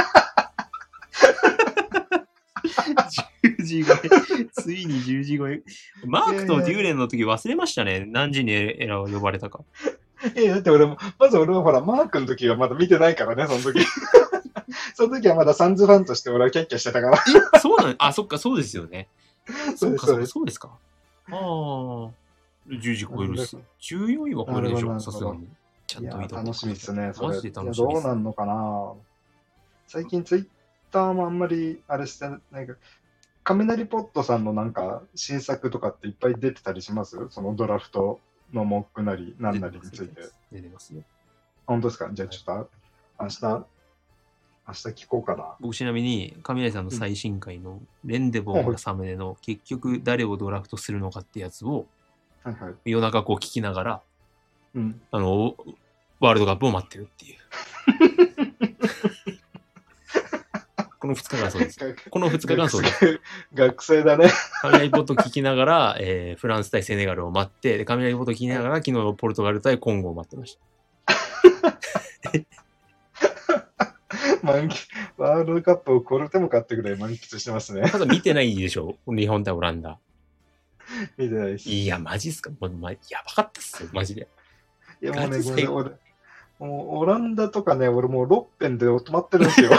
じゅうじ超え。ついにじゅうじ超え。マークとデューレンの時忘れましたね。何時にエラーを呼ばれたか。 いや、だって俺も、まず俺はほら、マークの時はまだ見てないからね、その時。その時はまだサンズファンとして俺はキャッキャしてたから。 え、そうなんあ、そっか、そうですよね。そうか、そうそうですか。ああ。じゅうじ超えるっす。じゅうよんいは超えるでしょ、さすがに。ちゃんと見た楽しみっすね、それ。 マジで楽しみっす。 どうなんのかな。最近ツイッターもあんまりあれしてないか。雷ポットさんのなんか新作とかっていっぱい出てたりします？そのドラフトのモックなり何なりについて。 出てますよ。 本当ですか？じゃあちょっと、はい、明日、明日聞こうかな。 僕ちなみに雷さんの最新回のレンデボーがサムネの結局誰をドラフトするのかってやつを夜中こう聞きながら、 うん、 あのワールドカップを待ってるっていう。このふつかかんそうです。このふつかかんそうです。 学生だね。 雷ポット聞きながら、えー、フランス対セネガルを待って、で雷ポット聞きながら昨日ポルトガル対コンゴを待ってました。 満喫、ワールドカップをこれでも買ってくらい満喫してますね。 ただ見てないでしょ日本対オランダ。 見てないです。 いや、マジっすかもう、ま、やばかったっすよ、マジで。 いや、もうね、ごめん俺、もうオランダとかね、俺もうろっぺんで止まってるんですよ。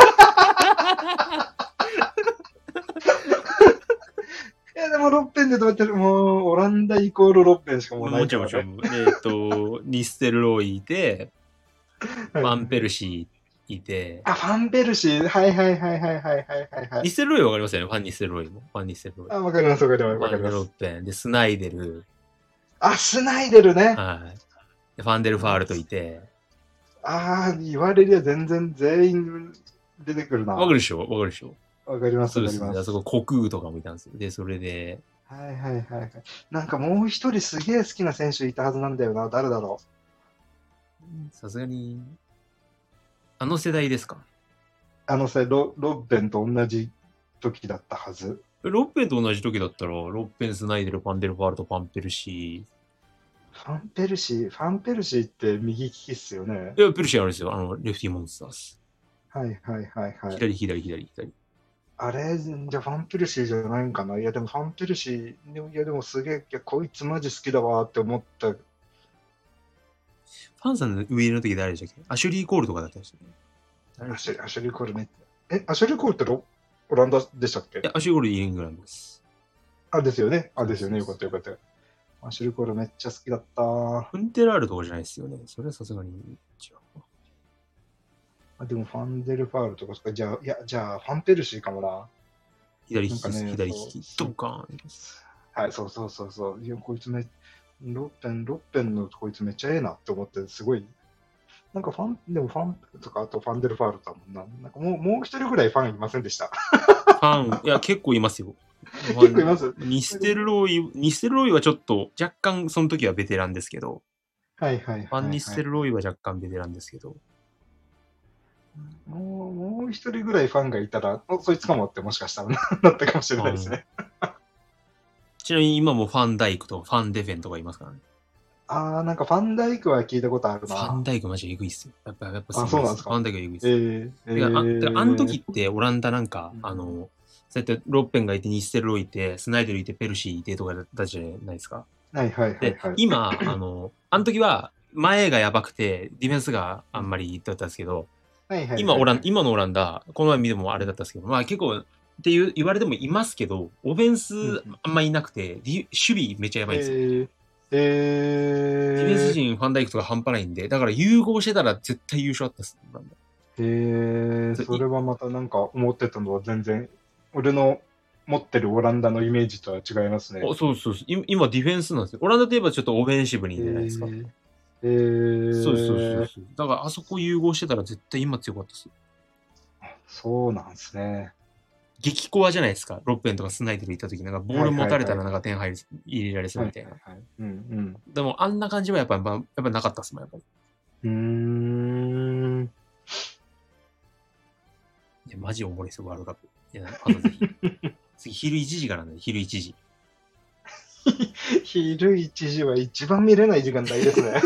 いや、でもろっぺんで止まってる。もう、オランダイコールろっぺんしかもうないから、ね。 もちろん、もちろん。えっと、ニステルローイで、 ファンペルシーいて、 あ、ファンペルシー。はいはいはいはいはいはいはいはい。 ニッセルロイわかりますよね、ファンニッセルロイも。ファンニッセルロイ。 あ、わかりますわかりますファンデロッわかります。 ペン。で、スナイデル。 あ、スナイデルね。 はい。でファンデルファールトいて。 ああ、言われりゃ全然全員出てくるな。 わかるでしょわかるでしょわかりますそうですね。 わかります。 あそこ、コクーとかもいたんですよ。で、それで、 はいはいはいはい。なんかもう一人すげえ好きな選手いたはずなんだよな。誰だろさすがに、あの世代ですか？ う。あのさ、ロロッベンと同じ時だったはず。 ロッペンと同じ時だったら、ロッペン、スナイデル、ファンデルファールト、ファンペルシファンペルシー、ファンペルシーって右利きっすよね。 ー。いや、ペルシーあるんですよ。あの、レフティーモンスターズ。 はいはいはいはい。 左、左、左、左。 あれ、じゃあファンペルシーじゃないんかな。いやでもファンペルシー、でもいやでもすげえ、いやこいつマジ好きだわって思った。 ファンさんの上の時誰でしたっけ？アシュリー・コールとかだったんですよね。 アシュアシュリー・コールね。え、アシュリー・コールってロオランダでしたっけ？ いや、アシュリー・コールイングランドです。 あ、ですよね。あ、ですよね。 そうそうそうよかったよかった。アシュリー・コールめっちゃ好きだった。 フンテラールとかじゃないですよね。それはさすがに違う。 あ、でもファンデルファールとかですか。じゃあ、いや、じゃあファンペルシーかもな。 左利きです。 なんかね、 左利き。 そうドカーン。 はい、そうそうそうそう。いや、こいつめ、ロッペン、ロッペンのこいつめっちゃええなって思って、すごい。なんかファン、でもファンとか、あとファンデルファールだもんな。なんかもう、もう一人ぐらいファンいませんでした。 ファン、いや、結構いますよ。 結構います。 ニステルロイ、ニステルロイはちょっと、若干その時はベテランですけど、 はいはいはい、はい。 ファンニステルロイは若干ベテランですけど、 もう、もう一人ぐらいファンがいたら、おそいつかもってもしかしたらなったかもしれないですね。 ちなみに今もファンダイクとファンデフェンとかいますからね。 あー、なんかファンダイクは聞いたことあるな。 ファンダイクマジエグいっすよ。やっぱ、やっぱあ、そうなんですか。 ファンダイクエグいっす。 えー、えてか、あてかあの時ー、 ってオランダなんか、あの、そうやってロッペンがいて、ニステルロイいて、スナイデルいて、ペルシーいてとかだったじゃないですか。 はいはいはいではい。、 今、あの、あの時は前がやばくて、ディフェンスがあんまりだったんですけど、 はいはいはいはい、 今オラン、今のオランダ、この前見てもあれだったんですけど、まあ結構、っていう言われてもいますけど、オフェンスあんまいなくて、ディ守備めっちゃやばいんですよ。 えー、えディフェンスー、 陣ファンダイクとか半端ないんで、だから融合してたら絶対優勝あったっす。 えー、 そうそれはまたなんか思ってたのは全然、俺の持ってるオランダのイメージとは違いますね。 あそうそうそう。い今ディフェンスなんですよ。オランダといえばちょっとオフェンシブにえじゃないですか。 ー、えー、 そうそうそうそう。だからあそこ融合してたら絶対今強かったっす。 そうなんですね。 激コアじゃないですか。ロッペンとかスナイデル行った時なんかボール持たれたらなんか点入り入れられそうみたいな。 はいはいはい、うんうん。 でもあんな感じはやっぱ、まあ、やっぱなかったっすもん、やっぱり。 うーん。 いや、マジおもろいですよ、ワールドカップ。いや、あとぜひ。次、昼いちじからね、昼いちじ。 昼いちじは一番見れない時間帯ですね。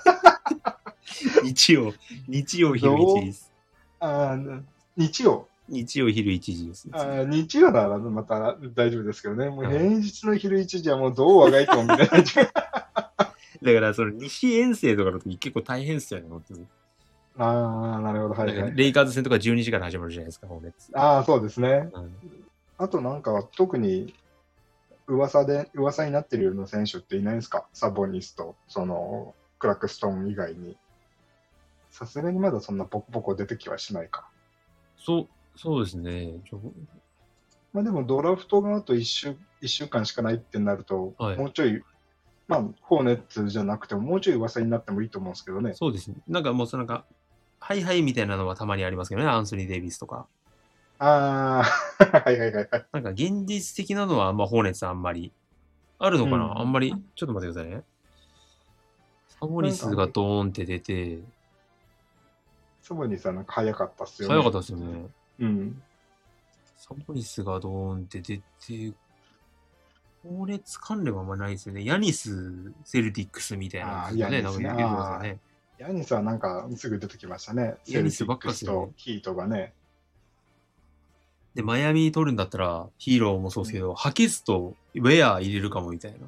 日曜、日曜昼いちじです。 あ日曜日曜昼いちじです、ね。 あ日曜ならまた大丈夫ですけどね。もう平日の昼いちじはもうどうあがいても見れない時間。 だから、その西遠征とかの時結構大変っすよね、本当に。 ああ、なるほど。はい、はい。 レイカーズ戦とかじゅうにじから始まるじゃないですか、ホーネッツ。 ああ、そうですね。 うん、 あとなんか、特に噂で、噂になってるような選手っていないんですか？サボニスと、その、クラクストン以外に。さすがにまだそんなボコボコ出てきはしないか。 そう、そうですね。ちょまあでもドラフトがあと1週、一週間しかないってなると、 はい、 もうちょい、まあ、ホーネッツじゃなくても、もうちょい噂になってもいいと思うんですけどね。 そうですね。なんかもう、そのなんか、はいはいみたいなのはたまにありますけどね、アンソニー・デイビスとか。 ああ、はいはいはいはい。 なんか現実的なのは、まあ、ホーネッツあんまり。あるのかな、 うんあんまり。ちょっと待ってくださいね。サボニスがドーンって出て。 サボニスはなんか早かったっすよね。 早かったですよね。 うん。 サボニスがドーンって出て、ホーネッツ関連はあんまないですよね。ヤニス、セルティックスみたいなのがね、なんか言ってますよね。 ヤニスはなんかすぐ出てきましたね。 ヤニスばっかですよね。 ヒートがね。 で、マイアミ取るんだったら、ヒーローもそうですけど、うん、ハケスとウェア入れるかもみたいな。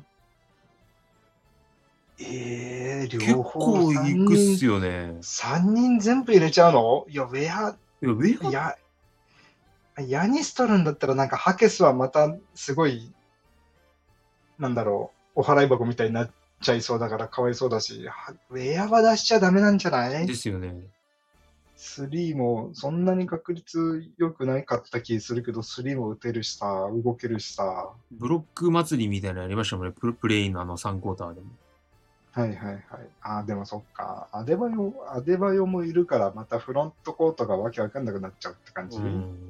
えー、両方結構いくっすよね。 さんにん全部入れちゃうの？いや、ウェア、 いや、ウェアや、ヤニス取るんだったらなんかハケスはまたすごい、なんだろう、お払い箱みたいになっちゃいそうだからかわいそうだし、エアは出しちゃダメなんじゃないですよね。 スリーもそんなに確率良くないかった気するけど、スリーも打てるしさ、動けるしさ。 ブロック祭りみたいなのありましたもんね。ププレインのあのさんクォーターでも。 はいはいはい。ああ、でもそっか。アデバヨ、アデバヨもいるから、またフロントコートがわけわかんなくなっちゃうって感じ。 うん。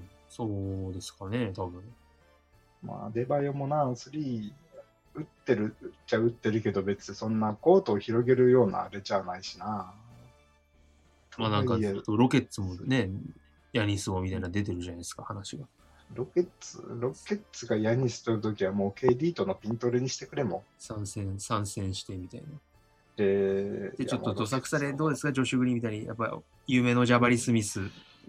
そうですかね、多分。 まあ、アデバヨもな、スリー打ってるっちゃ打ってるけど、別にそんなコートを広げるようなあれじゃないしな。 まあなんかとはいえ、 ロケッツもね、ヤニスをみたいな出てるじゃないですか、話が。 ロケッツ、ロケッツがヤニス取るときはもう ケーディー とのピントレにしてくれも。 参戦、参戦してみたいな。 で、 で、ちょっとどさくさでどうですか、ジョシュ・グリーンみたいに、やっぱ有名のジャバリ・スミス。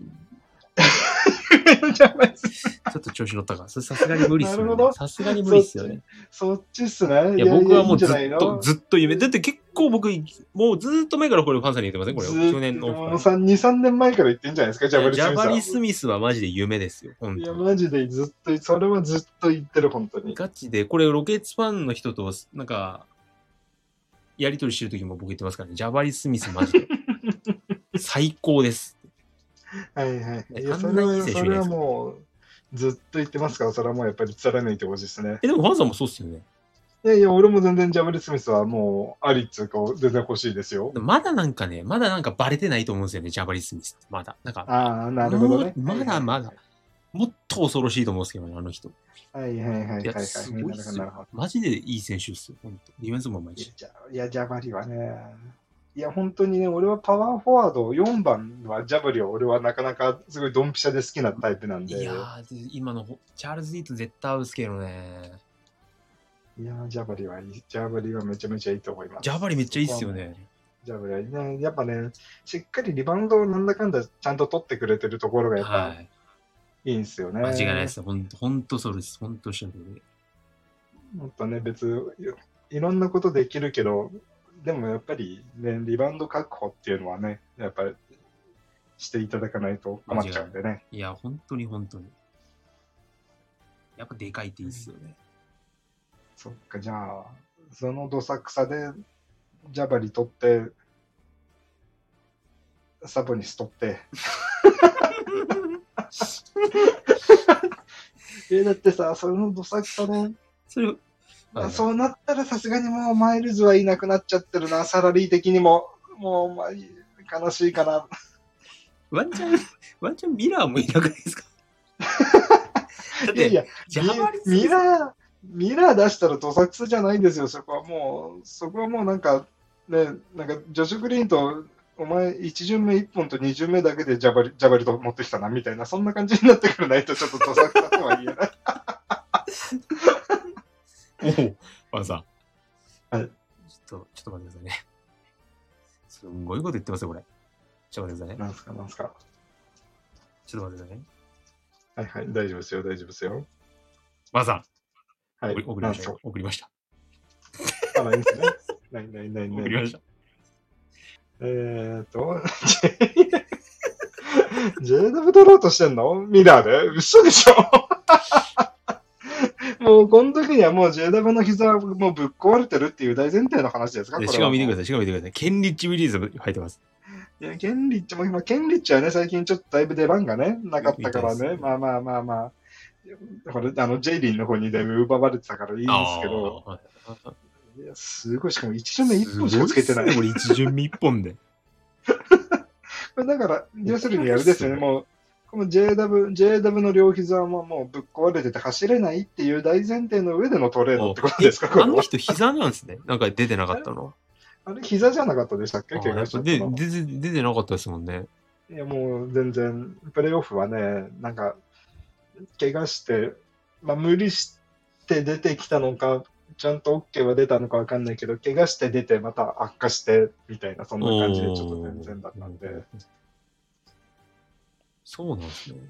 ちょっと調子乗ったか。さすがに無理っすよね。さすがに無理っすよね。 そっちっすね。 いや、僕はもうずっと、ずっと夢。だって結構僕、もうずっと前からこれファンさんに言ってませんこれ。去年の。 もうに、さんねんまえから言ってんじゃないですか、ジャバリ・スミスは。 ジャバリ・スミスはマジで夢ですよ。本当に。 いや、マジでずっと、それはずっと言ってる、本当に。 ガチで、これロケッツファンの人と、なんか、やりとりしてる時も僕言ってますからね。ジャバリ・スミスマジで。最高です。 はいはい。いや、それは、それはもう、ずっと言ってますから、それはもうやっぱり貫いてほしいですね。 え、でもファンさんもそうっすよね。 いやいや、俺も全然ジャバリ・スミスはもう、ありっつうか、全然欲しいですよ。 まだなんかね、まだなんかバレてないと思うんですよね、ジャバリ・スミスって。まだ。なんか、 ああ、なるほどね。 まだまだ、もっと恐ろしいと思うんですけどね、あの人。 はいはいはいはいはい。 いや、すごいっすよ。マジでいい選手っすよ、本当。ディフェンスもうまいし。 いや、ジャバリはね、いや、本当にね、俺はパワーフォワード、よんばんはジャバリは俺はなかなかすごいドンピシャで好きなタイプなんで。 いやー、今のチャールズ・イート絶対合うっすけどね。 いやー、ジャバリはいい。ジャバリはめちゃめちゃいいと思います。 ジャバリめっちゃいいっすよね。 ジャバリはいいね。やっぱね、しっかりリバウンドをなんだかんだちゃんと取ってくれてるところがやっぱ、はい、いいんですよね。 間違いないです。ほんと、ほんとそうです。ほんとおっしゃる通り。 もっとね、別、いろんなことできるけど、でもやっぱりね、リバウンド確保っていうのはね、やっぱりしていただかないと困っちゃうんでね。 いや、本当に本当に。やっぱでかいっていいっすよね。 そっか、じゃあ、そのどさくさで、ジャバリ取って、サボニス取って。え、だってさ、そのどさくさで、それ、まあ、そうなったらさすがにもうマイルズはいなくなっちゃってるな、サラリー的にも。もう、まあ、悲しいかな。 ワンチャン、ワンチャンミラーもいなくないですかだって、 いやいや、ミラー、ミラー出したらどさくさじゃないんですよ、そこはもう、そこはもうなんか、ね、なんか、ジョシュ・グリーンと、お前、一巡目一本と二巡目だけでジャバリ、ジャバリと持ってきたな、みたいな、そんな感じになってくるないと、ちょっとどさくさとは言えない。 おお、パンさん。 はい。 ちょっと、ちょっと待ってくださいね。すんごいこと言ってますよ、これ。ちょっと待ってくださいね。 なんすか、なんすか。 ちょっと待ってくださいね。 はいはい、大丈夫ですよ、大丈夫ですよ。 パンさん。 はい。 送りました。送りました。 あ、ないんですね。ないないないない。 送りました。 えーと、ジェイダブ 取ろうとしてんのミラーで嘘でしょもう、この時にはもう ジェイダブ の膝はもうぶっ壊れてるっていう大前提の話ですかこれは。 しかも見てください、しかも見てください。ケンリッチ・ウィリーズム入ってます。 いや、ケンリッチも今、ケンリッチはね、最近ちょっとだいぶ出番がね、なかったからね。まあまあまあまあ。これ、あの、ジェイリンの方にだいぶ奪われてたからいいんですけど。いや、すごい、しかも一巡目一本しかつけてない。 これ一巡目一本で。 これだから、要するにあれですよね、もう、この ジェイダブ、ジェイダブ の両膝はもうぶっ壊れてて走れないっていう大前提の上でのトレードってことですか、これあの人膝なんですね。なんか出てなかったの。 あれ、膝じゃなかったでしたっけ怪我しちゃったの。 で、出て、出てなかったですもんね。 いや、もう全然、プレイオフはね、なんか、怪我して、まあ、無理して出てきたのか、ちゃんと OK は出たのかわかんないけど、怪我して出て、また悪化して、みたいな、そんな感じでちょっと全然だったんで。 そうなんですね。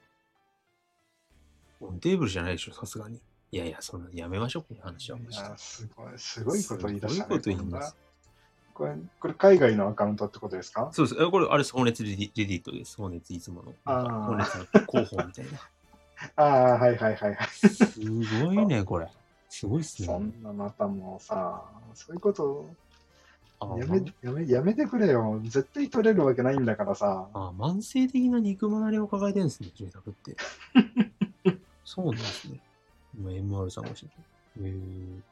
テーブルじゃないでしょ、さすがに。いやいや、そんなやめましょう、この話は。いや、すごい、すごいこと言い出したね。 すごいこと言います。 これ、これ海外のアカウントってことですか？ そうです。これ、あれです、放熱レディットです。放熱いつもの。放熱の広報みたいな。 ああ、はいはいはいはい。 すごいね、これ。 すごいっすね。 そんなまたもうさ、そういうことあやめ、やめ、やめてくれよ。絶対取れるわけないんだからさ。 あ、慢性的な肉離れを抱えてるんですね、キムタクって。そうなんですね。今 エムアール さんが教えてる。へー。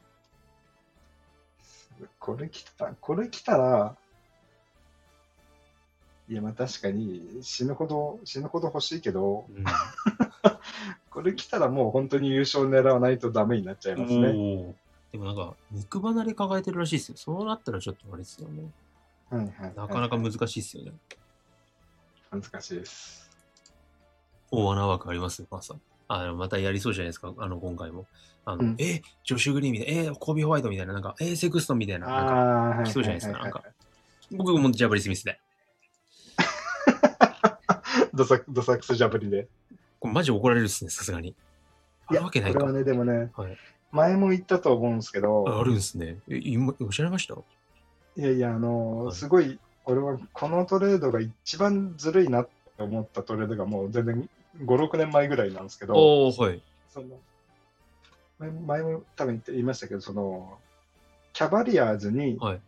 これ来た、これ来たら、いや、まあ確かに死ぬほど、死ぬほど欲しいけど、 うん、 これ来たらもう本当に優勝狙わないとダメになっちゃいますね。 おー。でもなんか、肉離れ抱えてるらしいですよ。そうなったらちょっとあれですよね。 はいはいはいはいなかなか難しいですよね。 難しいです。 大穴枠ありますよ、まさ。あの、またやりそうじゃないですか、あの、今回も。あの、 うんえ、ジョシュ・グリーンみたいな、え、コービー・ホワイトみたいな、なんか、え、セクストンみたいな、なんか、 ああ、はい来そうじゃないですか、 はいはいはいなんか。僕もジャブリ・スミスで。 ドサドサックスジャブリで。 これマジ怒られるっすね、さすがに。あいや、 るわけないか。 これはね、でもね、 はい。 前も言ったと思うんですけど、 ああるんですね。え、今、おっしゃいました？ いやいや、あの、 はいすごい、俺はこのトレードが一番ずるいなって思ったトレードがもう全然ご、ろくねんまえぐらいなんですけど、 おー、はい。 その前前も多分言いましたけど、その、キャバリアーズに、 はい。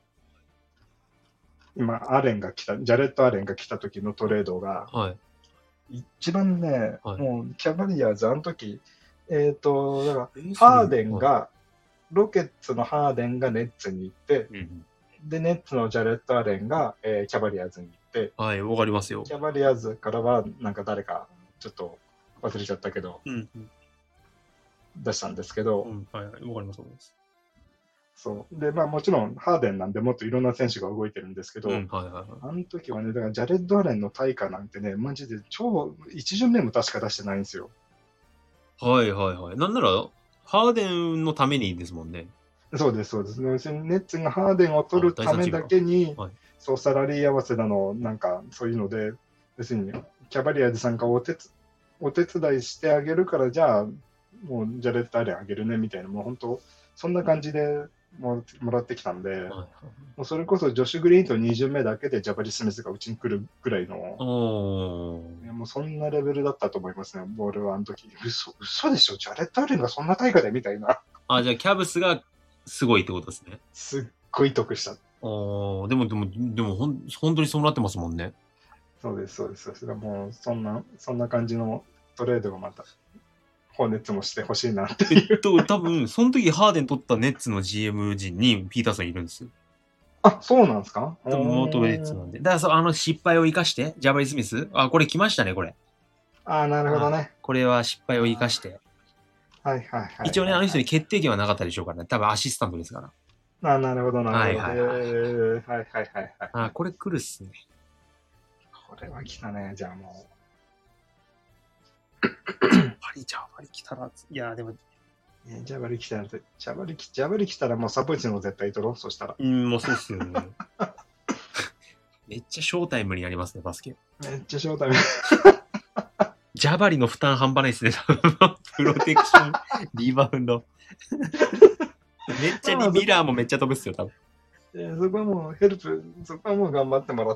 今、アレンが来た、ジャレット・アレンが来た時のトレードが、 はい。 一番ね、 はいもうキャバリアーズ、あの時、えっ、と、だから、 えーハーデン、 そが、ロケッツのハーデンがネッツに行って、 れうんで、ネッツのジャレット・アレンが、えーキャバリアーズに行って、 はい、わかりますよキ。ャバリアーズからは、なんか誰か、ちょっと忘れちゃったけど、 うん。うん出したんですけど、 うん。はい、はい。わかります、わかります。 そう。で、まあもちろん、ハーデンなんでもっといろんな選手が動いてるんですけど、 うん、はい、はい、はい。 あの時はね、だからジャレッド・アレンの対価なんてね、マジで超、一巡目も確か出してないんですよ。 はい、はい、はい。なんなら、ハーデンのためにですもんね。 そうです、そうです。要するにネッツがハーデンを取るためだけに、 はい。 そう、サラリー合わせなの、なんか、そういうので、要するに、キャバリアーズさんがお手つお手伝いしてあげるから、じゃあ、もう、ジャレット・アレンあげるね、みたいな、もう本当、そんな感じでももらってきたんで、 はい、はい。 もうそれこそジョシュ・グリーンとに巡目だけでジャバリ・スミスがうちに来るぐらいの、 おー。 いやもうそんなレベルだったと思いますね、ボールはあの時。嘘、嘘でしょ、ジャレット・アレンがそんな対価でみたいな。 あ、じゃあ、キャブスがすごいってことですね。 すっごい得した。 おー、でも、でも、でも、ほん、本当にそうなってますもんね。 そうです、そうです。そうですもう、そんな、そんな感じのトレードがまた、放熱もしてほしいなってえいう。 っと、多分、その時ハーデン取ったネッツの ジーエム 陣にピーターソンいるんですよ。 あ、そうなんですか多分元ネッツなんで。だからそう、あの失敗を生かして、ジャバリ・スミスあ、これ来ましたね、これ。 ああ、なるほどね。 これは失敗を生かして。 はいはいはい。 一応ね、あの人に決定権はなかったでしょうからね。多分アシスタントですから。 あなるほど、なるほど。 はいはいはいえーはいはいはいはい。 あ、これ来るっすね。 これは来たね、じゃあもパリ、ジャバリ来たら、いや、でも、 う。えジャバリ来たら、ジャバリ来ジャバリ来たらもうサポイチの絶対取ろう、そしたら。 うん、もうそうっすよね。めっちゃショータイムになりますね、バスケ。 めっちゃショータイム。 ジャバリの負担半端ないっすね。プロテクション、リバウンド。めっちゃリミラーもめっちゃ飛ぶっすよ、多分。 えーそこはもうヘルプ、そこはもう頑張ってもらって。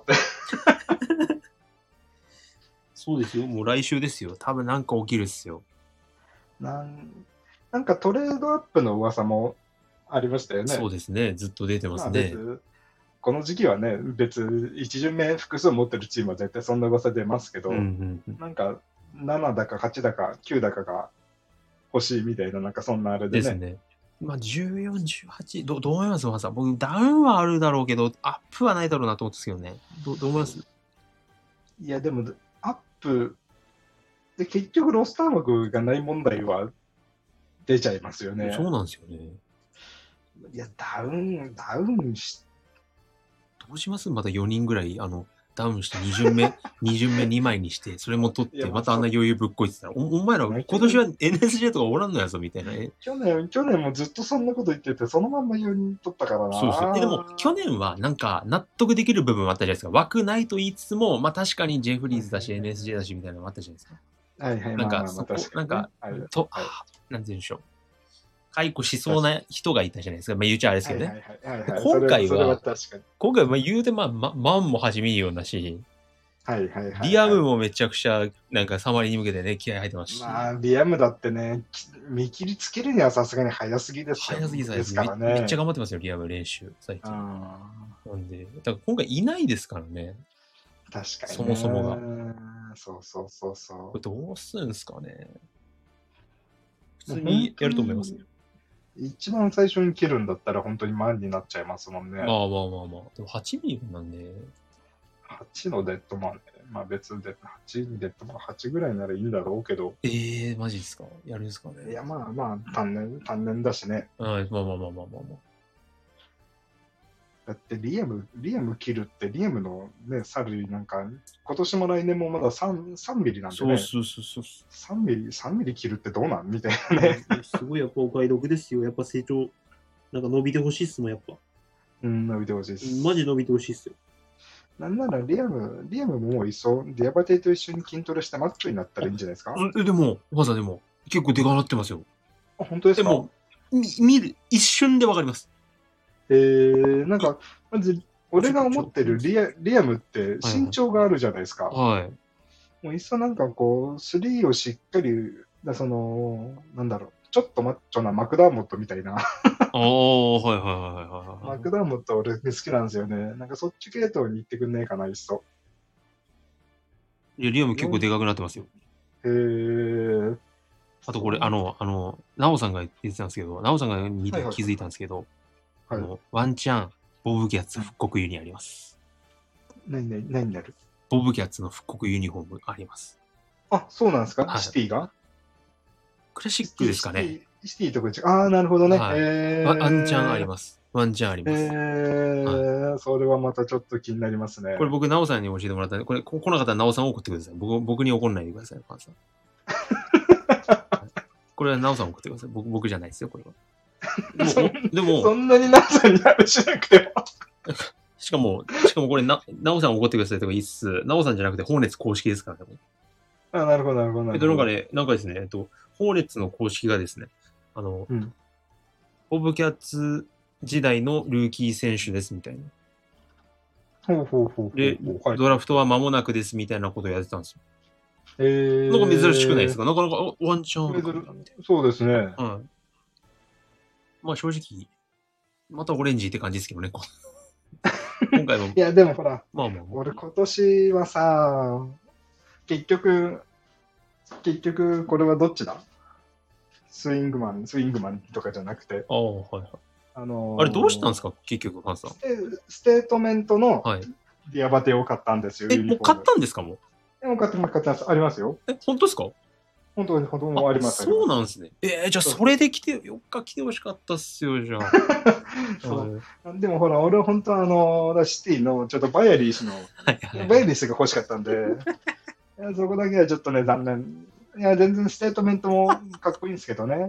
そうですよ。もう来週ですよ。多分なんか起きるっすよ。 なんなんかトレードアップの噂もありましたよね。 そうですね。ずっと出てまますあね。 別この時期はね、別、一巡目複数持ってるチームは絶対そんな噂出ますけど、 うんうんうん。 なんかななだかはちだかきゅうだかが欲しいみたいな、なんかそんなあれでね。 ですね。まあ、じゅうよん、じゅうはち、どどう思いますマさん。僕、ダウンはあるだろうけど、アップはないだろうなと思うんですけどね。どどう思いますいや、でも、アップ、で、結局ロスター枠がない問題は出ちゃいますよね。 そうなんですよね。 いや、ダウン、ダウンし、 どうしますまたよにんぐらい、あの、ダウンしてに巡目、に巡目にまいにして、それも取って、 いやまあまたあんな余裕ぶっこいてたら、おお前ら、 まあ今年は エヌエスジェー とかおらんのやぞ、みたいな。え去年、去年もずっとそんなこと言ってて、そのまんまよにん取ったからな。 そうそう。え、でも、去年はなんか納得できる部分もあったじゃないですか。枠ないと言いつつも、まあ確かにジェフリーズだし、エヌエスジェー だし、みたいなのもあったじゃないですか。 はいはい、 なんか、 まあまあまあそこ、 確かにねなんかはい、 と、 はいあなんて言うんでしょう。解雇しそうな人がいたじゃないですか。まあ言うちゃあれですけどね。 はいはいはいはいはい今回はそれそれは確かに。 今回はまあ言うて、まあ、ま、万も始めようなし、 はいはいはい、はい。 リアムもめちゃくちゃ、なんかサマリーに向けてね、気合入ってますし。 まあ、リアムだってね、見切りつけるにはさすがに早すぎですよ早すぎです早ぎめ。 すからね。 めっちゃ頑張ってますよ、リアム練習、最近。 あなんで、だから今回いないですからね。 確かにね。 そもそもが。 そうそうそうそう。 これどうするんですかね。普通にやると思いますね。 一番最初に切るんだったら本当に万になっちゃいますもんね。 まあまあまあまあ。でもはちミリなんで。 はちのデッドマンね。まあ別ではちデッドマンはちぐらいならいいんだろうけど。 ええー、マジですか。やるんですかね。 いやまあまあ単年、単年だしね。 はい、まあまあまあまあまあまあ。 だってリアム、リアム切るってリアムのね、サルリなんか今年も来年もまだ 3, 3ミリなんでね。 そうそうそうそう。 さんミリ、さんミリ切るってどうなんみたいなね。 すごいやっぱお買い得ですよ。やっぱ成長、なんか伸びてほしいっすもん、やっぱ。 うん、伸びてほしいです。 マジ伸びてほしいっすよ。 なんならリアム、リアムももういっそ、ディアバテイと一緒に筋トレしてマッチョになったらいいんじゃないですか。 えでも、まずはでも、結構でかなってますよ。 あ、本当ですか。 でも、み見る、一瞬でわかります。 えー、なんか、まず、俺が思ってるリアリアムって身長があるじゃないですか。 はい。 もういっそなんかこう、スリーをしっかり、だその、なんだろう、ちょっとマッチョなマクダーモットみたいな。 ああ、はいはいはいはいはい。 マクダーモット俺好きなんですよね。なんかそっち系統に行ってくんねえかな、いっそ。 いや、リアム結構でかくなってますよ。 へー。 あとこれ、あの、あの、ナオさんが言ってたんですけど、ナオさんが見て気づいたんですけど、 はい、 あのワンチャン、ボブキャッツ復刻ユニあります。 何、何、何になる？ ボブキャッツの復刻ユニフォームあります。 あ、そうなんですか、 はい、 シティがクラシックですかね。 シティとか違う。ああ、なるほどね。 はい、 えー、 ワンチャンあります。ワンチャンあります。 えー、はい、それはまたちょっと気になりますね。 これ僕、ナオさんに教えてもらったんで、これ、来なかったらナオさんを怒ってください。僕僕に怒んないでください、パンさん。これはナオさんを怒ってください。僕僕じゃないですよ、これは。でも、 そんなにナオさんにあれしなくても。 しかも、しかもこれな、ナオさんを怒ってくださいとかいいっす。ナオさんじゃなくて、ホーネッツ公式ですからね。 あ、なるほど、なるほど。 えっと、なんかね、なんかですね、えっと、ホーネッツの公式がですね、あの、 うん、 ボブキャッツ時代のルーキー選手ですみたいな。 ほうほうほう。 で、はい、ドラフトは間もなくですみたいなことをやってたんですよ。 えー、 なんか珍しくないですか？なかなかワンチャンあるかなみたいな。 そうですね。 はい。まあ正直、またオレンジって感じですけどね。今回も。 いや、でもほら、 まあまあ、 俺今年はさ、結局、結局、これはどっちだ？スイングマン、スイングマンとかじゃなくて。 ああ、はいはい。 あのー、 あれどうしたんですか結局、ファンさん。 ステートメントのはい。 ディアバテを買ったんですよ。 え、もう買ったんですかもうえ、もう買ってます、買ってます。ありますよ。 え、本当ですか本当に、本当にあります。 そうなんですね。えー、じゃあそれで来て、よっか来てほしかったっすよ、じゃあ。 そうでもほら、俺は本当はあの、シティのちょっとバイアリー氏の、 はいはいはい、 バイアリー氏が欲しかったんで、いやそこだけはちょっとね、残念。いや、全然ステートメントもかっこいいんですけどね。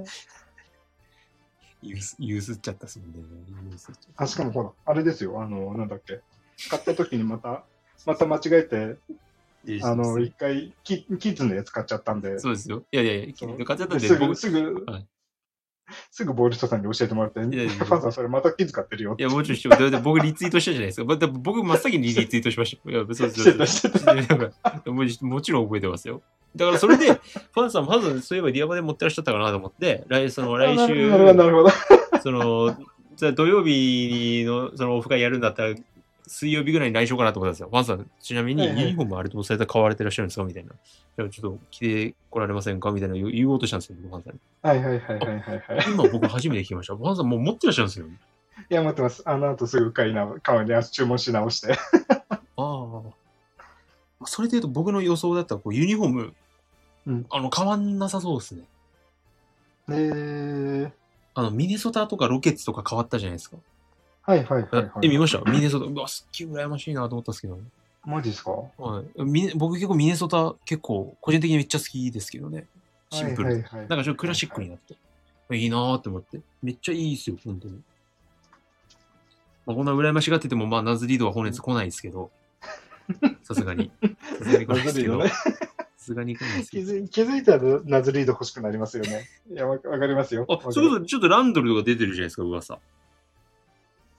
ゆすっちゃったっすもんね。 あ、しかもほら、あれですよ、あの、なんだっけ。買った時にまた、また間違えて、あの、一回キ、キッズのやつ買っちゃったんで。 そうですよ。いやいやいや、買っちゃったんで。 すぐ、すぐ、はい、すぐボーリストさんに教えてもらって、いやいやいやファンさんそれまたキッズ買ってるよって。 いや、もちろんして、僕リツイートしたじゃないですか。僕真っ先にリツイートしました。いや、そうですもちろん覚えてますよ。だからそれで、ファンさんも、ファンさんそういえばディアバで持ってらっしゃったかなと思って、来その来週、 なるほど、なるほど。 その、じゃ土曜日のそのオフ会やるんだったら、水曜日ぐらいに来週かなと思ったんですよ。ファンさん、ちなみにユニフォームあれとされた買われてらっしゃるんですかみたいな。じゃあちょっと着て来られませんかみたいな言おうとしたんですよ、ファンさんに。 はいはいはいはいはい、はい。 今僕初めて聞きました。ファンさんもう持ってらっしゃるんですよ。 いや、持ってます。あの後すぐ買いな、買うに注文し直して。 ああ。それで言うと僕の予想だったらこうユニフォーム、うん、あの変わんなさそうですね。 へえー。 あの、ミネソタとかロケッツとか変わったじゃないですか。 はいはいはい、はい。 え、見ましたミネソタ。うわ、すっげえ羨ましいなと思ったんですけど。 マジですか？ はい。ミネ僕結構ミネソタ結構個人的にめっちゃ好きですけどね。シンプル。はいはいはい、なんかちょっとクラシックになって。はいはい、いいなーって思って。めっちゃいいですよ、本当に。まあ、こんな羨ましがってても、まあ、ナズリードは本熱来ないですけど。さすがに。さすがに来ないですけど。さすがに来ないですけど。気づいたらナズリード欲しくなりますよね。いや、わかりますよ。 あ、それこそちょっとランドルとか出てるじゃないですか、噂。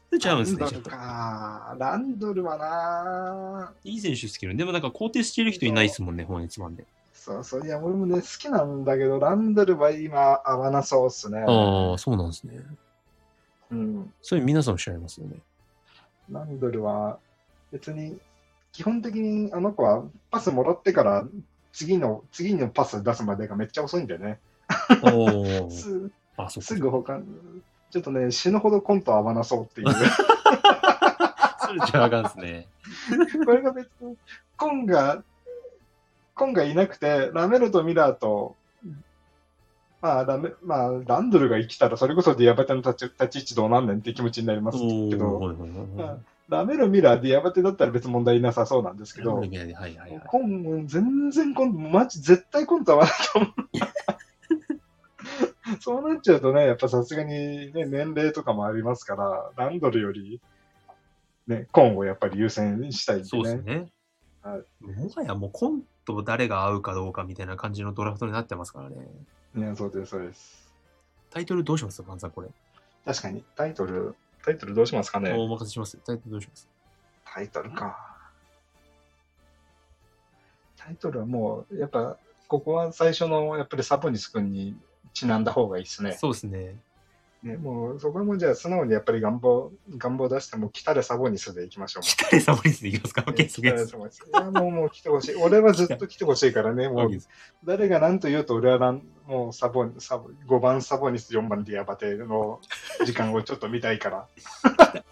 で、ちゃうんですね。 ランドルか。ランドルはないい選手ですけど、でもなんか肯定してる人いないですもんね、本日版で。 そうそう。いや、俺もね、好きなんだけど、ランドルは今合わなそうっすね。 ああ、そうなんですね。 うん。 それ皆さんおっしゃいますよね。 ランドルは別に、基本的にあの子はパスもらってから次の、次のパス出すまでがめっちゃ遅いんだよね。 おお。 すあ、そっか。 すぐ他、ちょっとね、死ぬほどコント合わなそうっていう。 それじゃあかんですね。 これが別に、コンが、コンがいなくて、ラメロとミラーと、まあ、ラメ、まあ、ランドルが生きたら、それこそディアバテの立ち立ち位置どうなんねんって気持ちになりますけおーど、 はいはいはいまあはい。 ラメロ、ミラー、ディアバテだったら別に問題なさそうなんですけど、 はいはいはいはい。 コン、もう全然コント、マジ絶対コント合わないと思う。そうなっちゃうとね、やっぱさすがにね、年齢とかもありますから、ランドルより、ね、コンをやっぱり優先したいんでね。 そうですね。 はいもはやもうコンと誰が合うかどうかみたいな感じのドラフトになってますからね。 いや、そうです、そうです。 タイトルどうしますファンさんこれ。 確かに、タイトル、タイトルどうしますかね。 お任せします。タイトルどうしますタイトルか。タイトルはもう、やっぱ、ここは最初の、やっぱりサボニス君にちなんだ方がいいですね。 そうですね。 ね、もう、そこはもうじゃあ素直にやっぱり願望、願望出しても、来たれサボニスでいきましょう。 来たれサボリスでいきますか ?OK です。 来た OK です。 れサボニス。いや、もう、もう来てほしい。俺はずっと来てほしいからね、も OK うで、す。 誰が何と言うと、俺はランもうサボ、サボ、ごばんサボニス、よんばんディアバテの時間をちょっと見たいから。